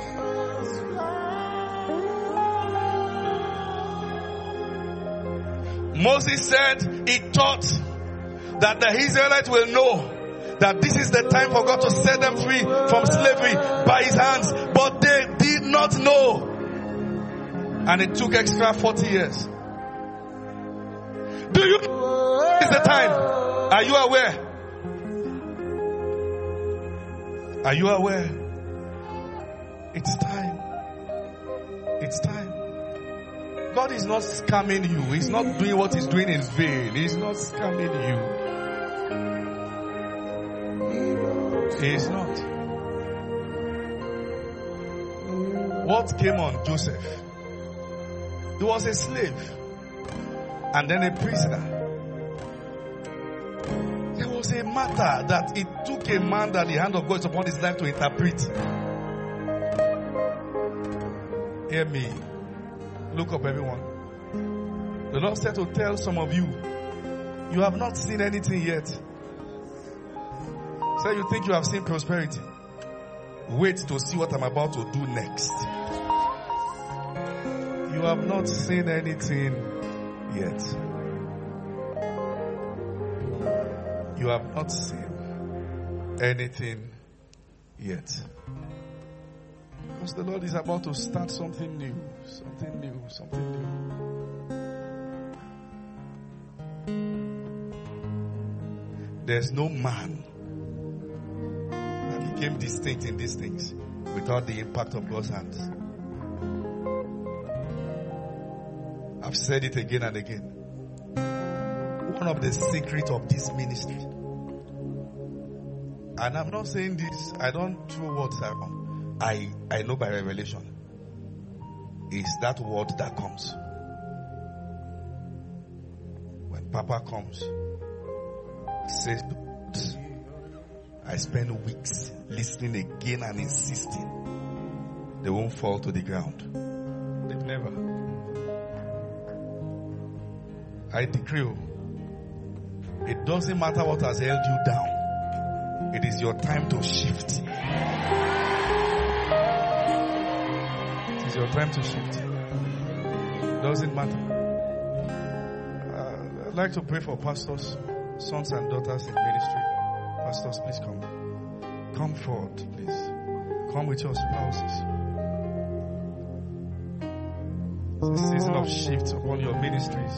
Moses said he thought that the Israelites will know that this is the time for God to set them free from slavery by His hands, but they did not know. And it took extra forty years. Do you know this is the time? Are you aware? Are you aware? It's time. It's time. God is not scamming you. He's not doing what He's doing in vain. He's not scamming you. He's not. What came on Joseph? He was a slave and then a prisoner. There was a matter that it took a man that the hand of God is upon his life to interpret. Hear me. Look up, everyone. The Lord said to tell some of you, you have not seen anything yet. So you think you have seen prosperity. Wait to see what I'm about to do next. You have not seen anything yet. You have not seen anything yet. Because the Lord is about to start something new. Something new. Something new. There's no man that became distinct in these things without the impact of God's hands. I've said it again and again. One of the secrets of this ministry, and I'm not saying this, I don't throw words around. I, I know by revelation, is that word that comes. When Papa comes, says, I spend weeks listening again and insisting. They won't fall to the ground. They've never. I decree, it doesn't matter what has held you down. It is your time to shift. It is your time to shift. It doesn't matter. Uh, I'd like to pray for pastors, sons and daughters in ministry. Pastors, please come. Come forward, please. Come with your spouses. It's a season of shift upon your ministries.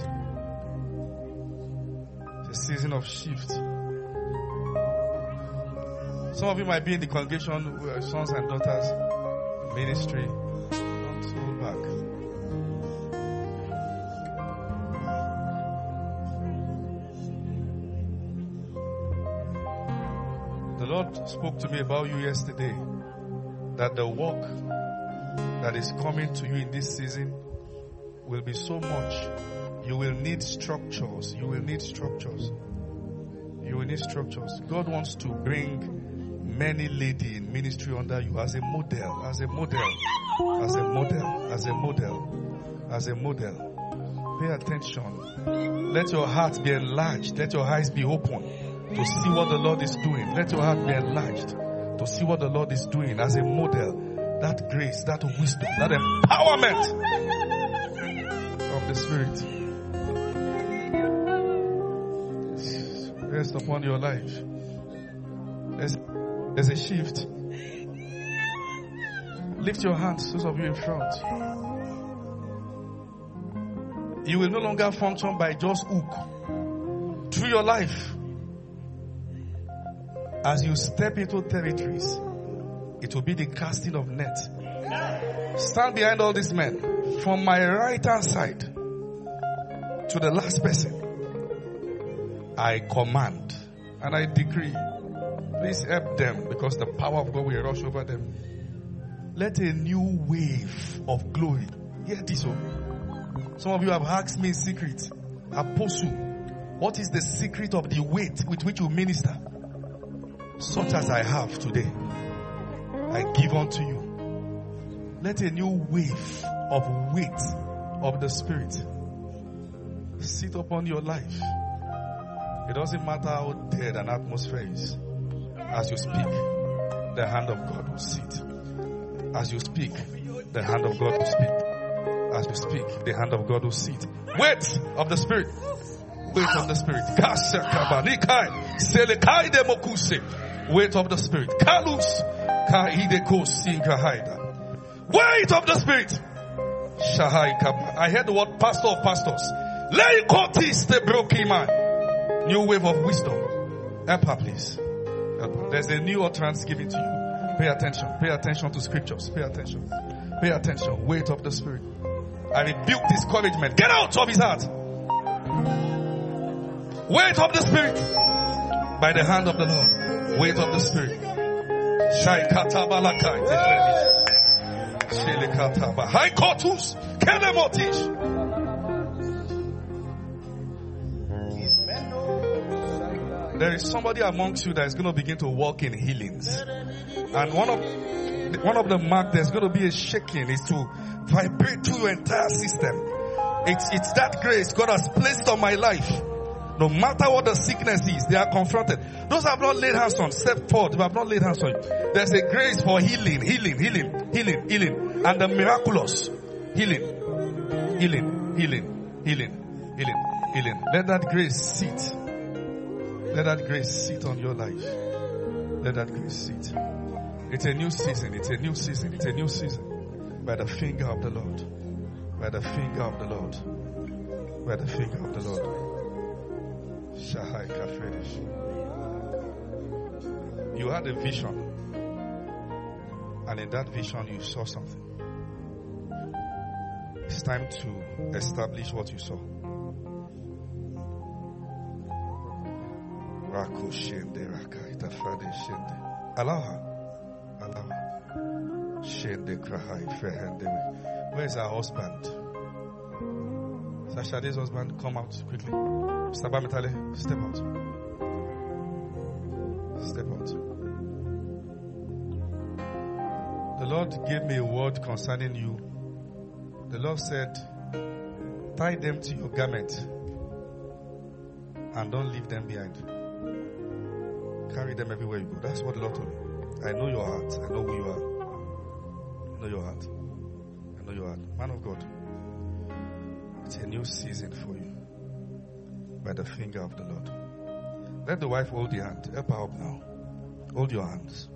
It's a season of shift. Some of you might be in the congregation, uh, sons and daughters, ministry. Don't hold back. The Lord spoke to me about you yesterday, that the work that is coming to you in this season will be so much. You will need structures. You will need structures. You will need structures. God wants to bring many ladies in ministry under you as a model, as a model, as a model, as a model, as a model. Pay attention. Let your heart be enlarged. Let your eyes be open to see what the Lord is doing. Let your heart be enlarged to see what the Lord is doing as a model. That grace, that wisdom, that empowerment of the Spirit rest upon your life. There's, there's a shift. Lift your hands, those of you in front. You will no longer function by just hook. Through your life, as you step into territories, it will be the casting of net. Stand behind all these men. From my right hand side to the last person, I command and I decree. Please help them, because the power of God will rush over them. Let a new wave of glory. Hear this one. Some of you have asked me in secret, Apostle, what is the secret of the weight with which you minister? Such as I have today, I give unto you. Let a new wave of weight of the Spirit sit upon your life. It doesn't matter how dead an atmosphere is. As you speak, the hand of God will sit. As you speak, the hand of God will speak. As you speak, the hand of God will sit. Weight of the Spirit. Weight of the Spirit. Weight of the Spirit. Kalus. Weight of the Spirit. I heard the word pastor of pastors. The broken man. New wave of wisdom. Help her, please. Help her. There's a new utterance given to you. Pay attention. Pay attention to scriptures. Pay attention. Pay attention. Weight of the Spirit. I rebuke discouragement. Get out of his heart. Weight of the Spirit. By the hand of the Lord. Weight of the Spirit. Shai katabalakai. Shele kataba. Hai kotus. Kenemotish. There is somebody amongst you that is going to begin to walk in healings. And one of one of the marks there's going to be a shaking is to vibrate through your entire system. It's, it's that grace God has placed on my life. No matter what the sickness is, they are confronted. Those who have not laid hands on, step forward. If I have not laid hands on you, there's a grace for healing, healing, healing, healing, healing. And the miraculous. Healing, healing, healing, healing, healing, healing. Let that grace sit. Let that grace sit on your life. Let that grace sit. It's a new season. It's a new season. It's a new season. By the finger of the Lord. By the finger of the Lord. By the finger of the Lord. Shahai Kafedish. You had a vision. And in that vision, you saw something. It's time to establish what you saw. Allow her. Allow her. Where is her husband? Sashade's husband, come out quickly. Mister Bamitale, step out. Step out. The Lord gave me a word concerning you. The Lord said, tie them to your garment and don't leave them behind. Carry them everywhere you go. That's what the Lord told me. I know your heart. I know who you are. I know your heart. I know your heart. Man of God, it's a new season for you by the finger of the Lord. Let the wife hold your hand. Help her up now. Hold your hands.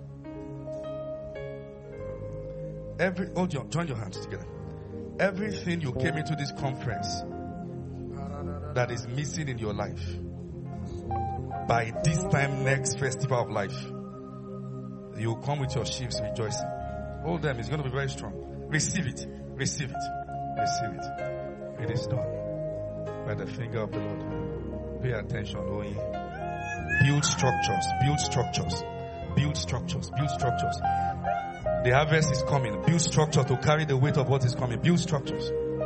Every hold your join your hands together. Everything you came into this conference that is missing in your life, by this time next festival of life, you will come with your sheaves rejoicing. Hold them. It's going to be very strong. Receive it. Receive it. Receive it. It is done by the finger of the Lord. Pay attention, O ye. Build structures. Build structures. Build structures. Build structures. The harvest is coming. Build structure to carry the weight of what is coming. Build structures.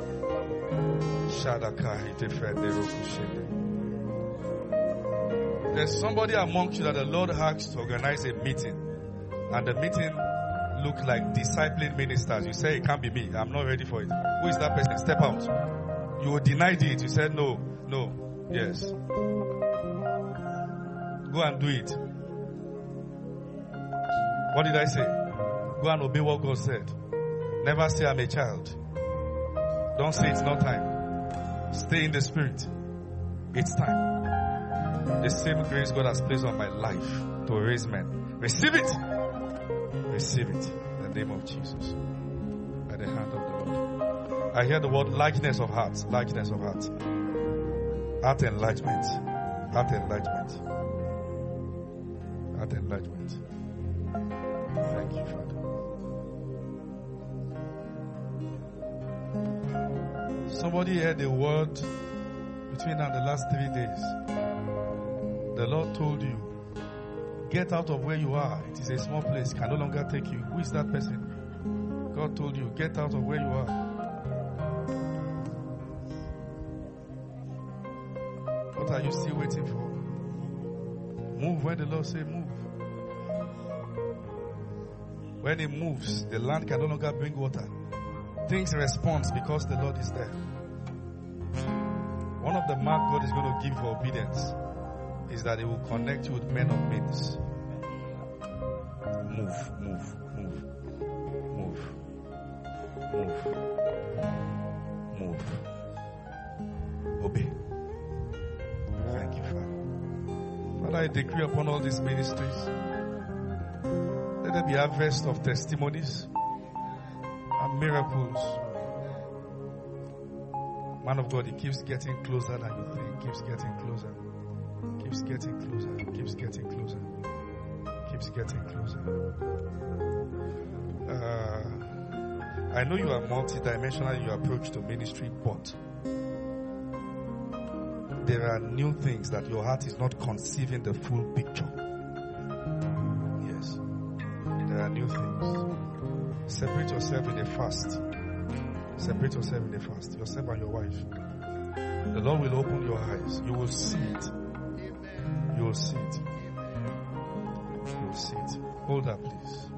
There's somebody among you that the Lord asked to organize a meeting, and the meeting looked like discipling ministers. You say it can't be me. I'm not ready for it. Who is that person? Step out. You denied it. You said no, no, yes. Go and do it. What did I say? Go and obey what God said. Never say I'm a child. Don't say it's not time. Stay in the spirit. It's time. The same grace God has placed on my life to raise men. Receive it. Receive it. In the name of Jesus. By the hand of the Lord. I hear the word largeness of heart. Largeness of heart. Heart enlargement. Heart enlargement. Heart enlargement. Thank you, Father. Somebody heard the word between now and the last three days. The Lord told you, get out of where you are. It is a small place, can no longer take you. Who is that person? God told you, get out of where you are. What are you still waiting for? Move when the Lord say move. When He moves, the land can no longer bring water. Things respond because the Lord is there. One of the marks God is going to give for obedience is that He will connect you with men of means. Move, move, move, move, move, move. Obey. Thank you, Father. Father, I decree upon all these ministries, let there be a harvest of testimonies and miracles. Man of God, He keeps getting closer than you think. Keeps getting closer. Keeps getting closer. Keeps getting closer. Keeps getting closer. Uh, I know you are multidimensional in your approach to ministry, but there are new things that your heart is not conceiving the full picture. Yes. There are new things. Separate yourself in a fast. Separate yourself in a fast. Yourself and your wife. The Lord will open your eyes. You will see it. You will see it. You will see it. Hold up, please.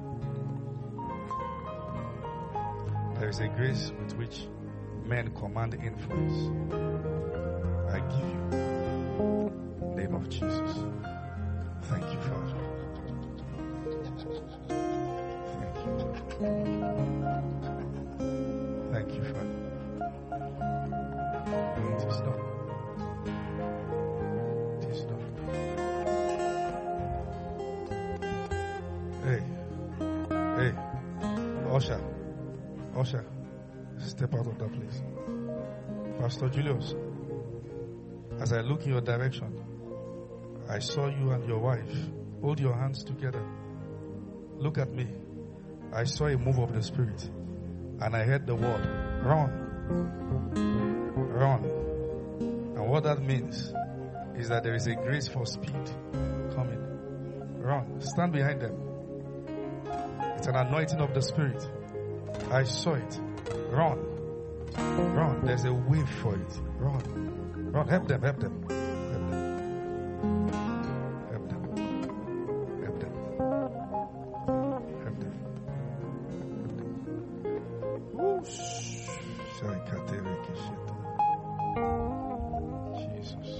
There is a grace with which men command influence. I give you in the name of Jesus. Thank you, Father. Thank you. Thank you, Father. It is done. It is done. Hey. Hey. Usher. Usher. Step out of that place. Pastor Julius, as I look in your direction, I saw you and your wife hold your hands together. Look at me. I saw a move of the Spirit. And I heard the word, run. Run. And what that means is that there is a grace for speed coming. Run. Stand behind them. It's an anointing of the Spirit. I saw it. Run. Run. There's a wave for it. Run. Run. Help them. Help them. Help them. Help them. Help them. Help them. Jesus.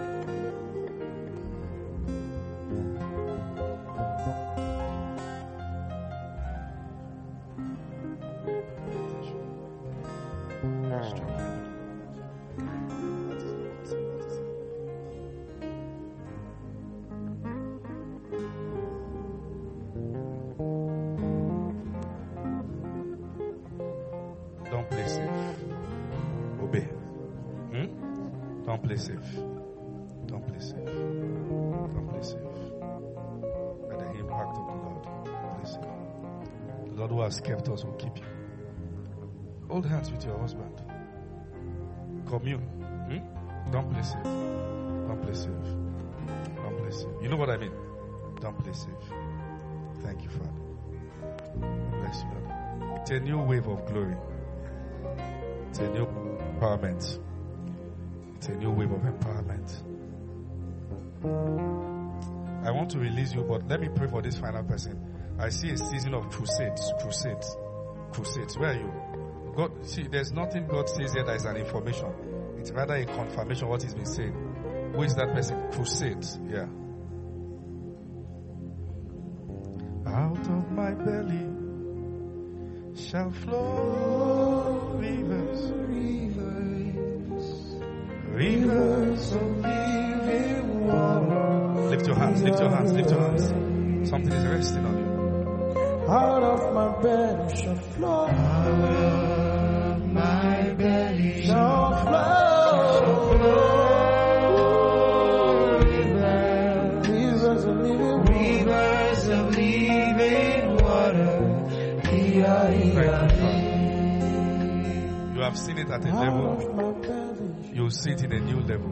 Don't play safe. Obey. Hmm? Don't play safe. Don't play safe. Don't play safe. By the impact of the Lord, play safe. The Lord who has kept us will keep you. Hold hands with your husband. Commune. Hmm? Don't play safe. Don't play safe. Don't play safe. You know what I mean? Don't play safe. Thank you, Father. Bless you, Lord. It's a new wave of glory. It's a new empowerment. It's a new wave of empowerment. I want to release you, but let me pray for this final person. I see a season of crusades, crusades, crusades. Where are you? God, see, there's nothing God says here that is an information. It's rather a confirmation of what He's been saying. Who is that person? Crusades. Yeah. Out of my belly shall flow rivers, rivers, rivers of living water. Lift your hands, lift your hands, lift your hands. Something is resting on you. Out of my belly shall flow. Out of my belly shall flow. Rivers, rivers of living water. Rivers of living water. You have seen it at a level. You'll see it in a new level.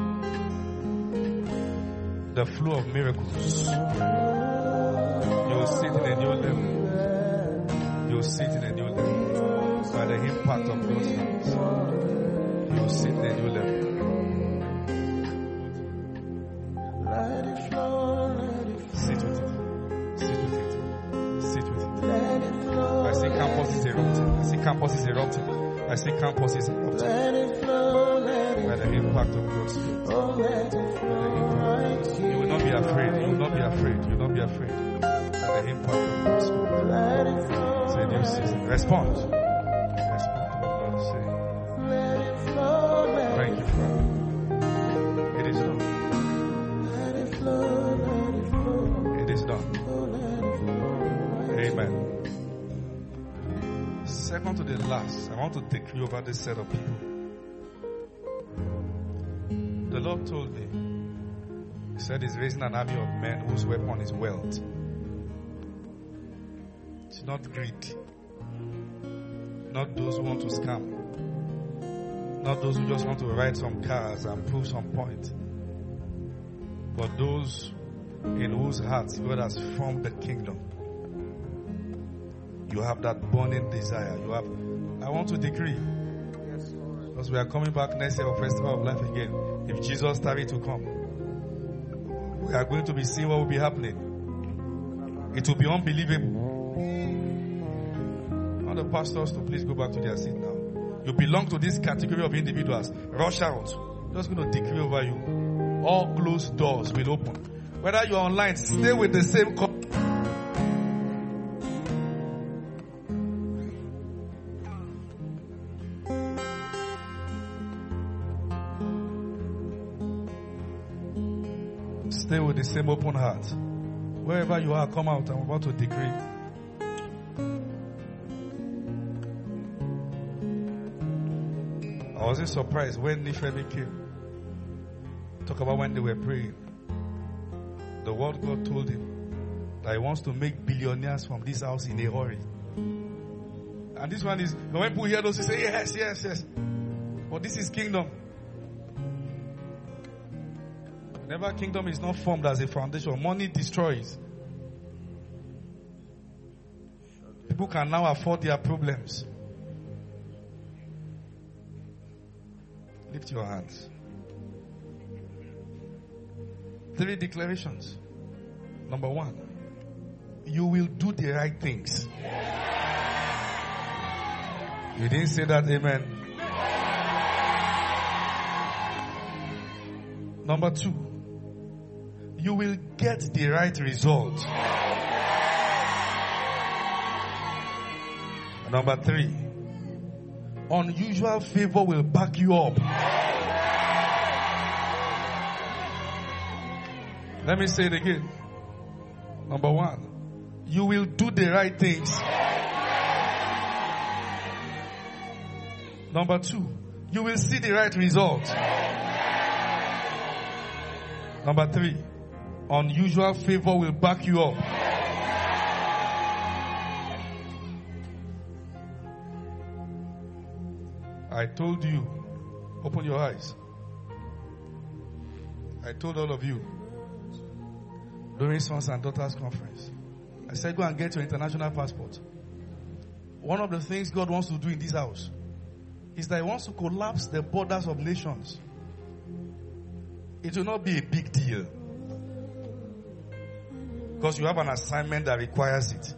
The flow of miracles. You'll see it in a new level. You'll see it in a new level. By the impact of God's hands. You'll see it in a new level. Sit with it. Sit with it. Sit with it. I see campuses erupting. I see campuses erupting. I see campuses erupting. By the impact of God's Spirit. You will not be afraid. You will not be afraid. You will not be afraid. By the impact of God's Spirit. It's a new season. Respond. Respond to what God is saying. Thank you, Father. It is done. It is done. Amen. Second to the last, I want to decree over this set of people. The Lord told me, He said He's raising an army of men whose weapon is wealth. It's not greed. Not those who want to scam. Not those who just want to ride some cars and prove some point. But those in whose hearts God has formed the kingdom. You have that burning desire. You have. I want to decree. Because we are coming back next year for Festival of Life again. If Jesus started to come, we are going to be seeing what will be happening. It will be unbelievable. I want the pastors to please go back to their seat now. You belong to this category of individuals. Rush out. Just going to decree over you. All closed doors will open. Whether you're online, stay with the same co- Stay with the same open heart. Wherever you are, come out. I'm about to decree. I wasn't surprised when Nifemi came. Talk about when they were praying. The word God told him that He wants to make billionaires from this house in a hurry. And this one is, when people hear those, they say, yes, yes, yes. But this is kingdom. Whenever kingdom is not formed as a foundation, money destroys. People can now afford their problems. Lift your hands. Three declarations. Number one, you will do the right things. You didn't say that, amen. Number two, you will get the right result. Number three, unusual favor will back you up. Let me say it again. Number one, you will do the right things. Number two, you will see the right result. Number three, unusual favor will back you up. I told you, open your eyes. I told all of you during Sons and Daughters Conference, I said, go and get your international passport. One of the things God wants to do in this house is that He wants to collapse the borders of nations. It will not be a big deal, because you have an assignment that requires it.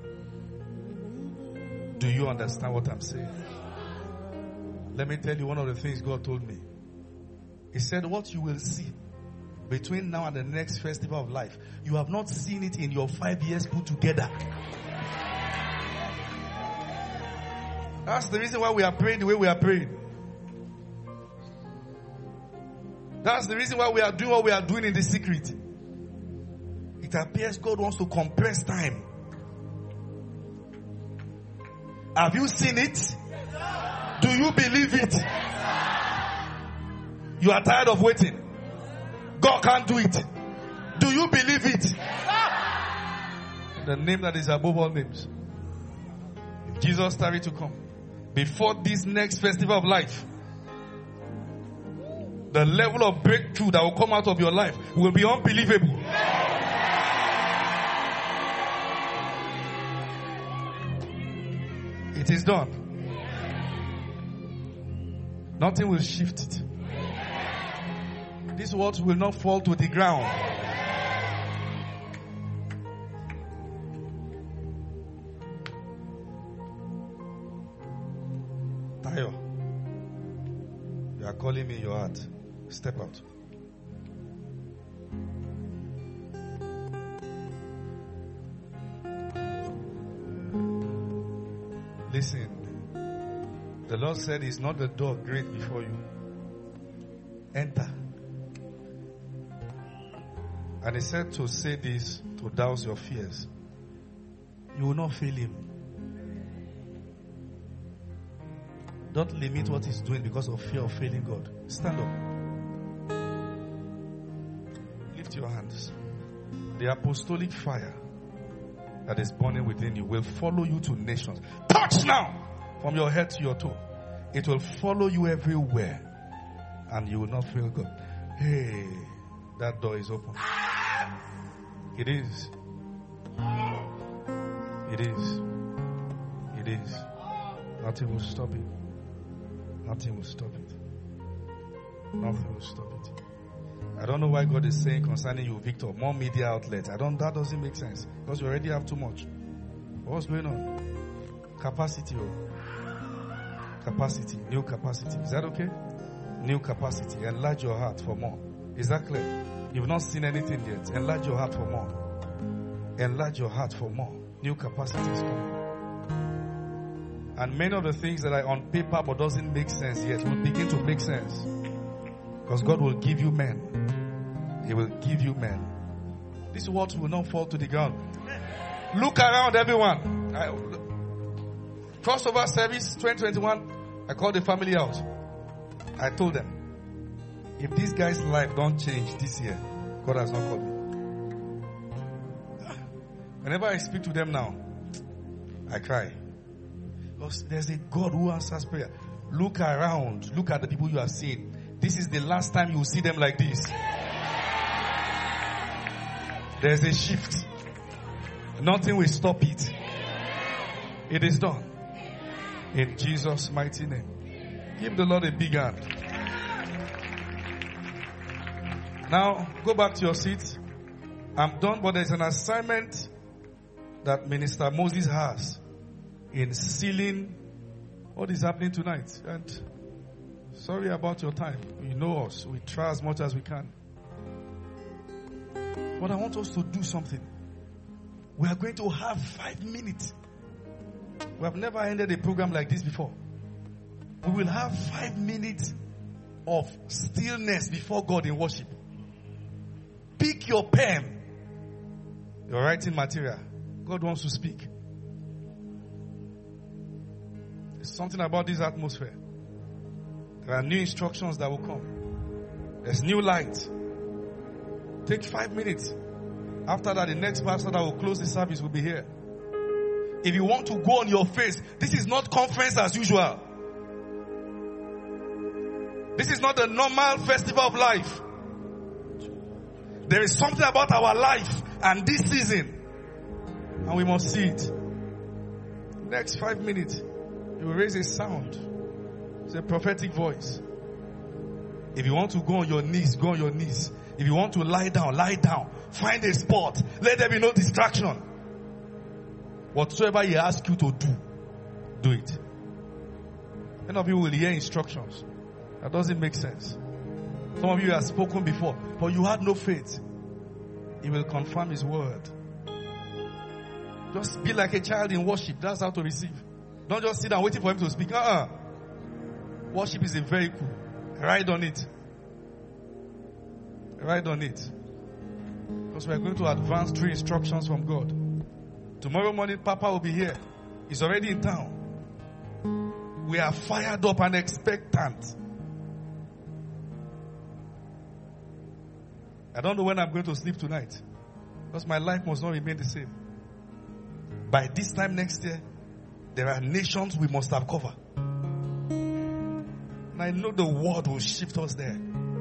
Do you understand what I'm saying? Let me tell you one of the things God told me. He said, what you will see between now and the next festival of life, you have not seen it in your five years put together. That's the reason why we are praying the way we are praying. That's the reason why we are doing what we are doing in the secret. It appears God wants to compress time. Have you seen it? Do you believe it? You are tired of waiting. God can't do it. Do you believe it? In the name that is above all names. If Jesus started to come before this next festival of life, the level of breakthrough that will come out of your life will be unbelievable. It is done. Nothing will shift it. These words will not fall to the ground. Tayo, you are calling me in your heart. Step out. Listen. The Lord said, is not the door great before you? Enter. And He said to say this to douse your fears. You will not fail Him. Don't limit what He's doing because of fear of failing God. Stand up. Lift your hands. The apostolic fire that is burning within you will follow you to nations. Touch now! From your head to your toe. It will follow you everywhere. And you will not fail God. Hey, that door is open. It is. It is. It is. Nothing will stop it. Nothing will stop it. Nothing will stop it. I don't know why God is saying concerning you, Victor, more media outlets. I don't, that doesn't make sense. Because you already have too much. What's going on? Capacity. Oh. Capacity. New capacity. Is that okay? New capacity. Enlarge your heart for more. Is that clear? You've not seen anything yet. Enlarge your heart for more. Enlarge your heart for more. New capacity is coming. And many of the things that are on paper but doesn't make sense yet will begin to make sense. Because God will give you men. He will give you men. These words will not fall to the ground. Look around, everyone. I, crossover service twenty twenty-one. I called the family out. I told them, if this guy's life don't change this year, God has not called me. Whenever I speak to them now, I cry. Because there's a God who answers prayer. Look around. Look at the people you are seeing. This is the last time you will see them like this. There's a shift. Nothing will stop it. It is done. In Jesus' mighty name. Give the Lord a big hand. Now, go back to your seat. I'm done, but there's an assignment that Minister Moses has in sealing what is happening tonight. And sorry about your time. You know us. We try as much as we can. But I want us to do something. We are going to have five minutes. We have never ended a program like this before. We will have five minutes of stillness before God in worship. Pick your pen, your writing material. God wants to speak. There's something about this atmosphere. There are new instructions that will come. There's new light. Take five minutes. After that, the next pastor that will close the service will be here. If you want to go on your face, this is not conference as usual. This is not the normal festival of life. There is something about our life and this season, and we must see it. Next five minutes, you will raise a sound. It's a prophetic voice. If you want to go on your knees, go on your knees. If you want to lie down, lie down. Find a spot. Let there be no distraction. Whatsoever he asks you to do, do it. Many of you will hear instructions. That doesn't make sense. Some of you have spoken before, but you had no faith. He will confirm his word. Just be like a child in worship. That's how to receive. Don't just sit down waiting for him to speak. Uh-uh. Worship is a vehicle. Ride on it. Ride on it. Because we are going to advance three instructions from God. Tomorrow morning, Papa will be here. He's already in town. We are fired up and expectant. I don't know when I'm going to sleep tonight. Because my life must not remain the same. By this time next year, there are nations we must have covered. And I know the world will shift us there.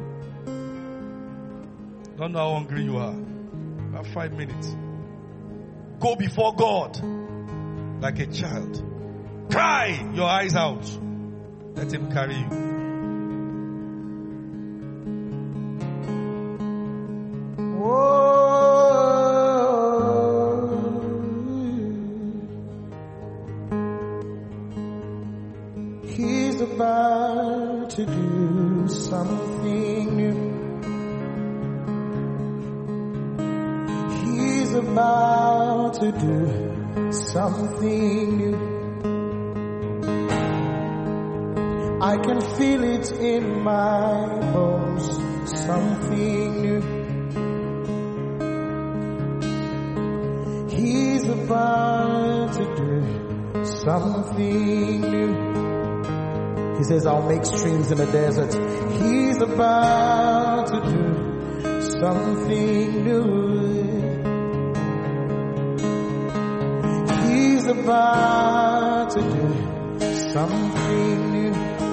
Don't know how hungry you are. You have five minutes. Go before God like a child. Cry your eyes out. Let him carry you. He's about to do something new. He's about to do something new. I can feel it in my bones, something new. He's about to do something new. He says, I'll make streams in the desert. He's about to do something new. He's about to do something new.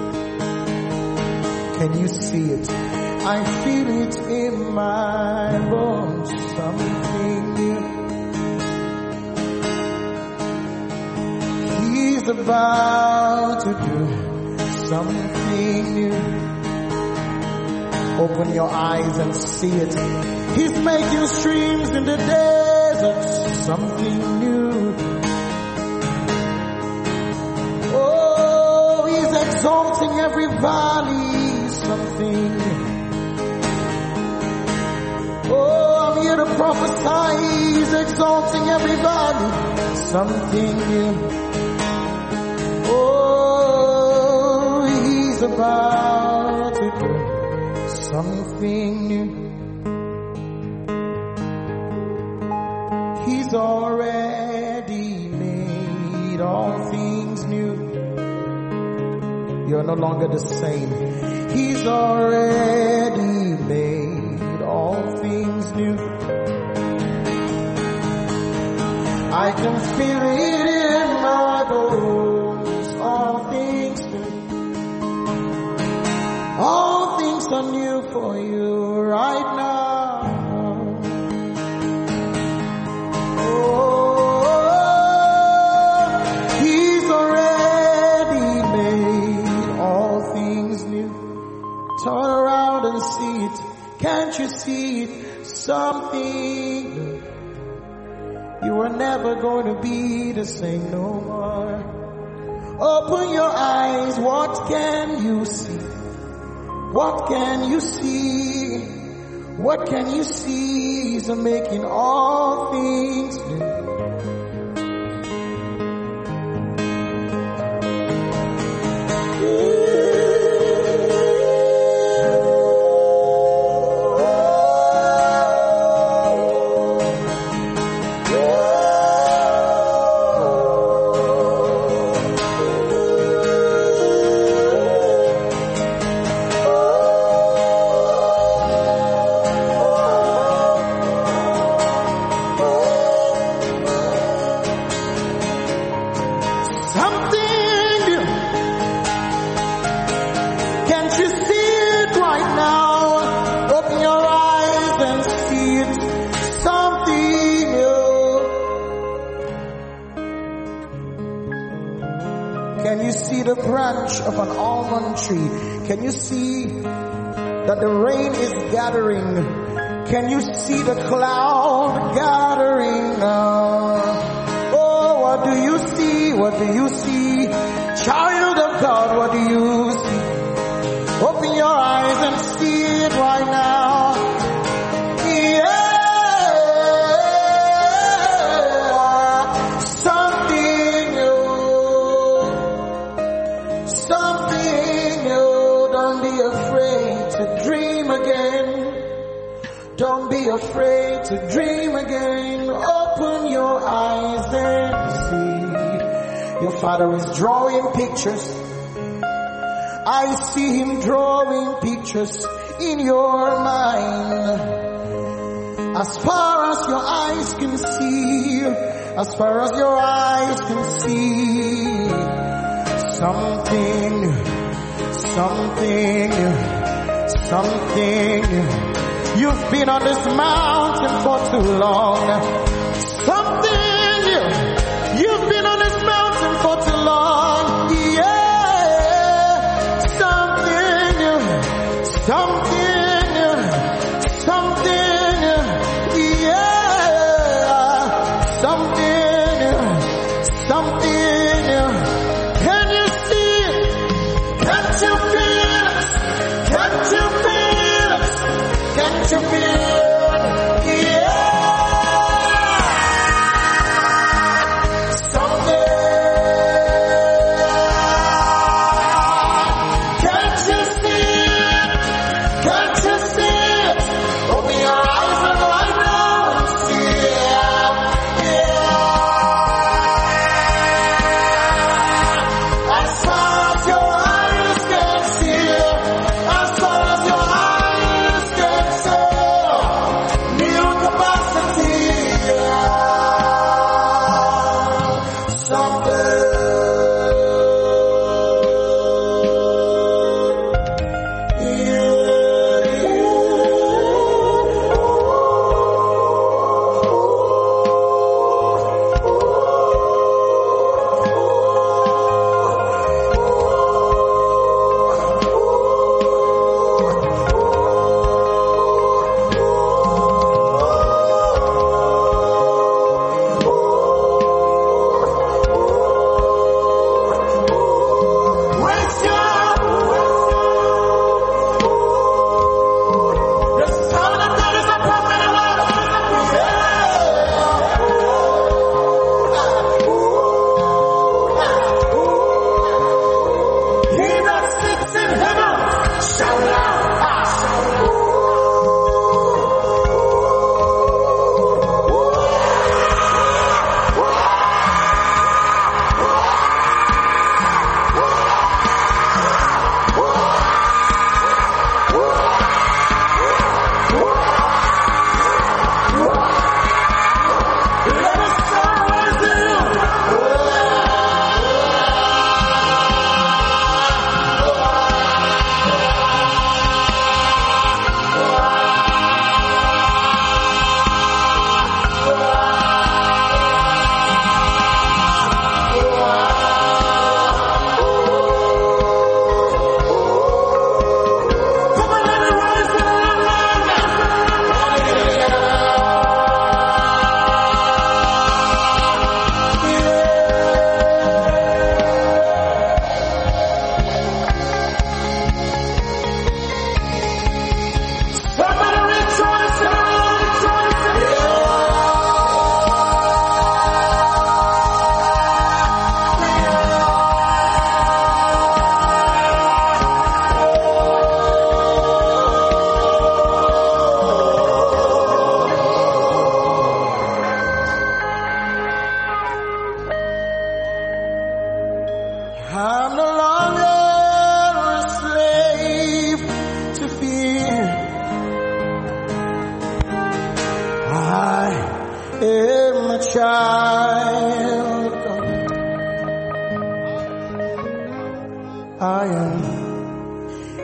Can you see it? I feel it in my bones, something new. He's about to do something new. Open your eyes and see it. He's making streams in the desert, something new. Oh, he's exalting every valley, something new. Oh, I'm here to prophesy. He's exalting every valley, something new. About to do something new. He's already made all things new. You're no longer the same. He's already made all things new. I can feel it in my bones. for you right now. Oh, he's already made all things new. Turn around and see it. Can't you see it? Something new. You are never going to be the same no more. Open your eyes, what can you see? What can you see? What can you see? He's making all things new. Of an almond tree. Can you see that the rain is gathering? Can you see the cloud gathering now? Oh, what do you see? What do you see? Child of God, what do you see? Open your eyes and see it right now. Yeah. Don't be afraid to dream again. Open your eyes and see. Your Father is drawing pictures. I see Him drawing pictures in your mind. As far as your eyes can see, as far as your eyes can see, something, something, something. You've been on this mountain for too long. Something new. You've been on this mountain for too long. Yeah. Something new. Something new. Something new. Yeah. Something new. Something new. Can you see it? Can't you feel it? Can't you feel it? Can't you feel it? Yeah. Someday. Can't you see it? Can't you see it? Open your eyes and right now and see it. Yeah. As far as your eyes can see it. As far as your eyes can see.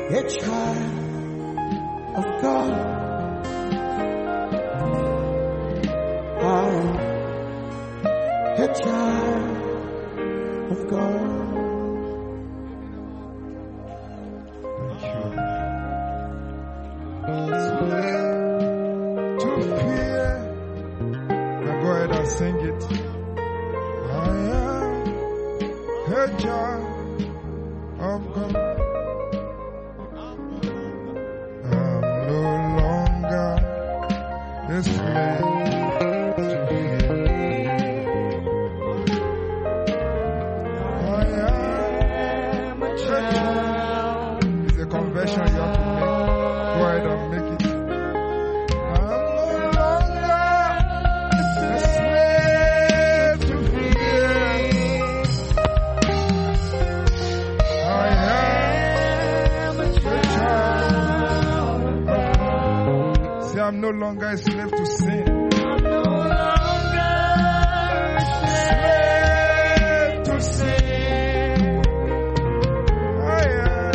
a child of God. I'm a child of God. To fear. Now go ahead and sing it. I am a child of God. I'm no longer a slave to fear. I am a child. It's a confession you have to make. Go ahead and make it. I'm no longer a slave to fear. I am a child of God. See, I'm no longer a slave to sin. I'm no longer a slave to sin. I am.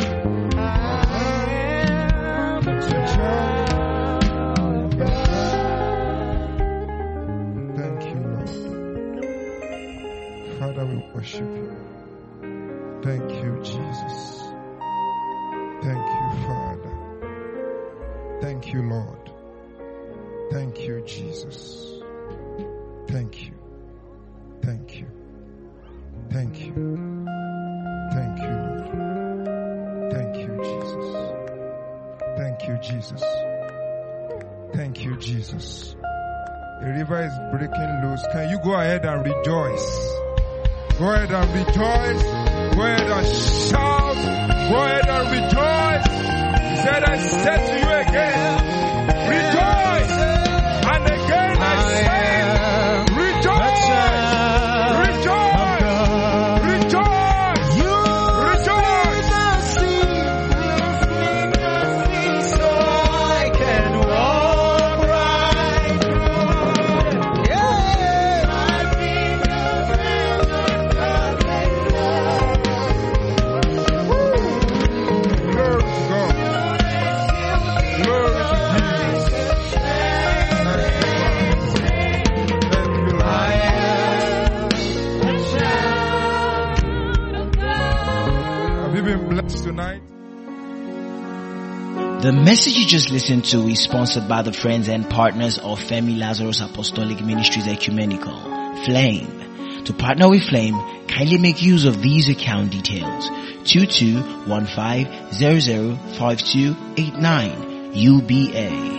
Thank you, Lord. Father, we worship you. Thank you, Jesus. Thank you, Father. Thank you, Lord. Thank you, Jesus. Thank you. Thank you. Thank you. Thank you, Lord. Thank you, Jesus. Thank you, Jesus. Thank you, Jesus. The river is breaking loose. Can you go ahead and rejoice? Go ahead and rejoice. Go ahead and shout. Go ahead and rejoice. He said, I said to you again, rejoice. And again I say, rejoice. Rejoice. Rejoice. Rejoice. So I can walk right through. Yeah. I've been Glory to God. Glory to Jesus. Thank you, Lord. Have you been blessed tonight? The message you just listened to is sponsored by the friends and partners of Femi Lazarus Apostolic Ministries Ecumenical, Flame. To partner with Flame, kindly make use of these account details. two two one five zero zero five two eight nine U B A.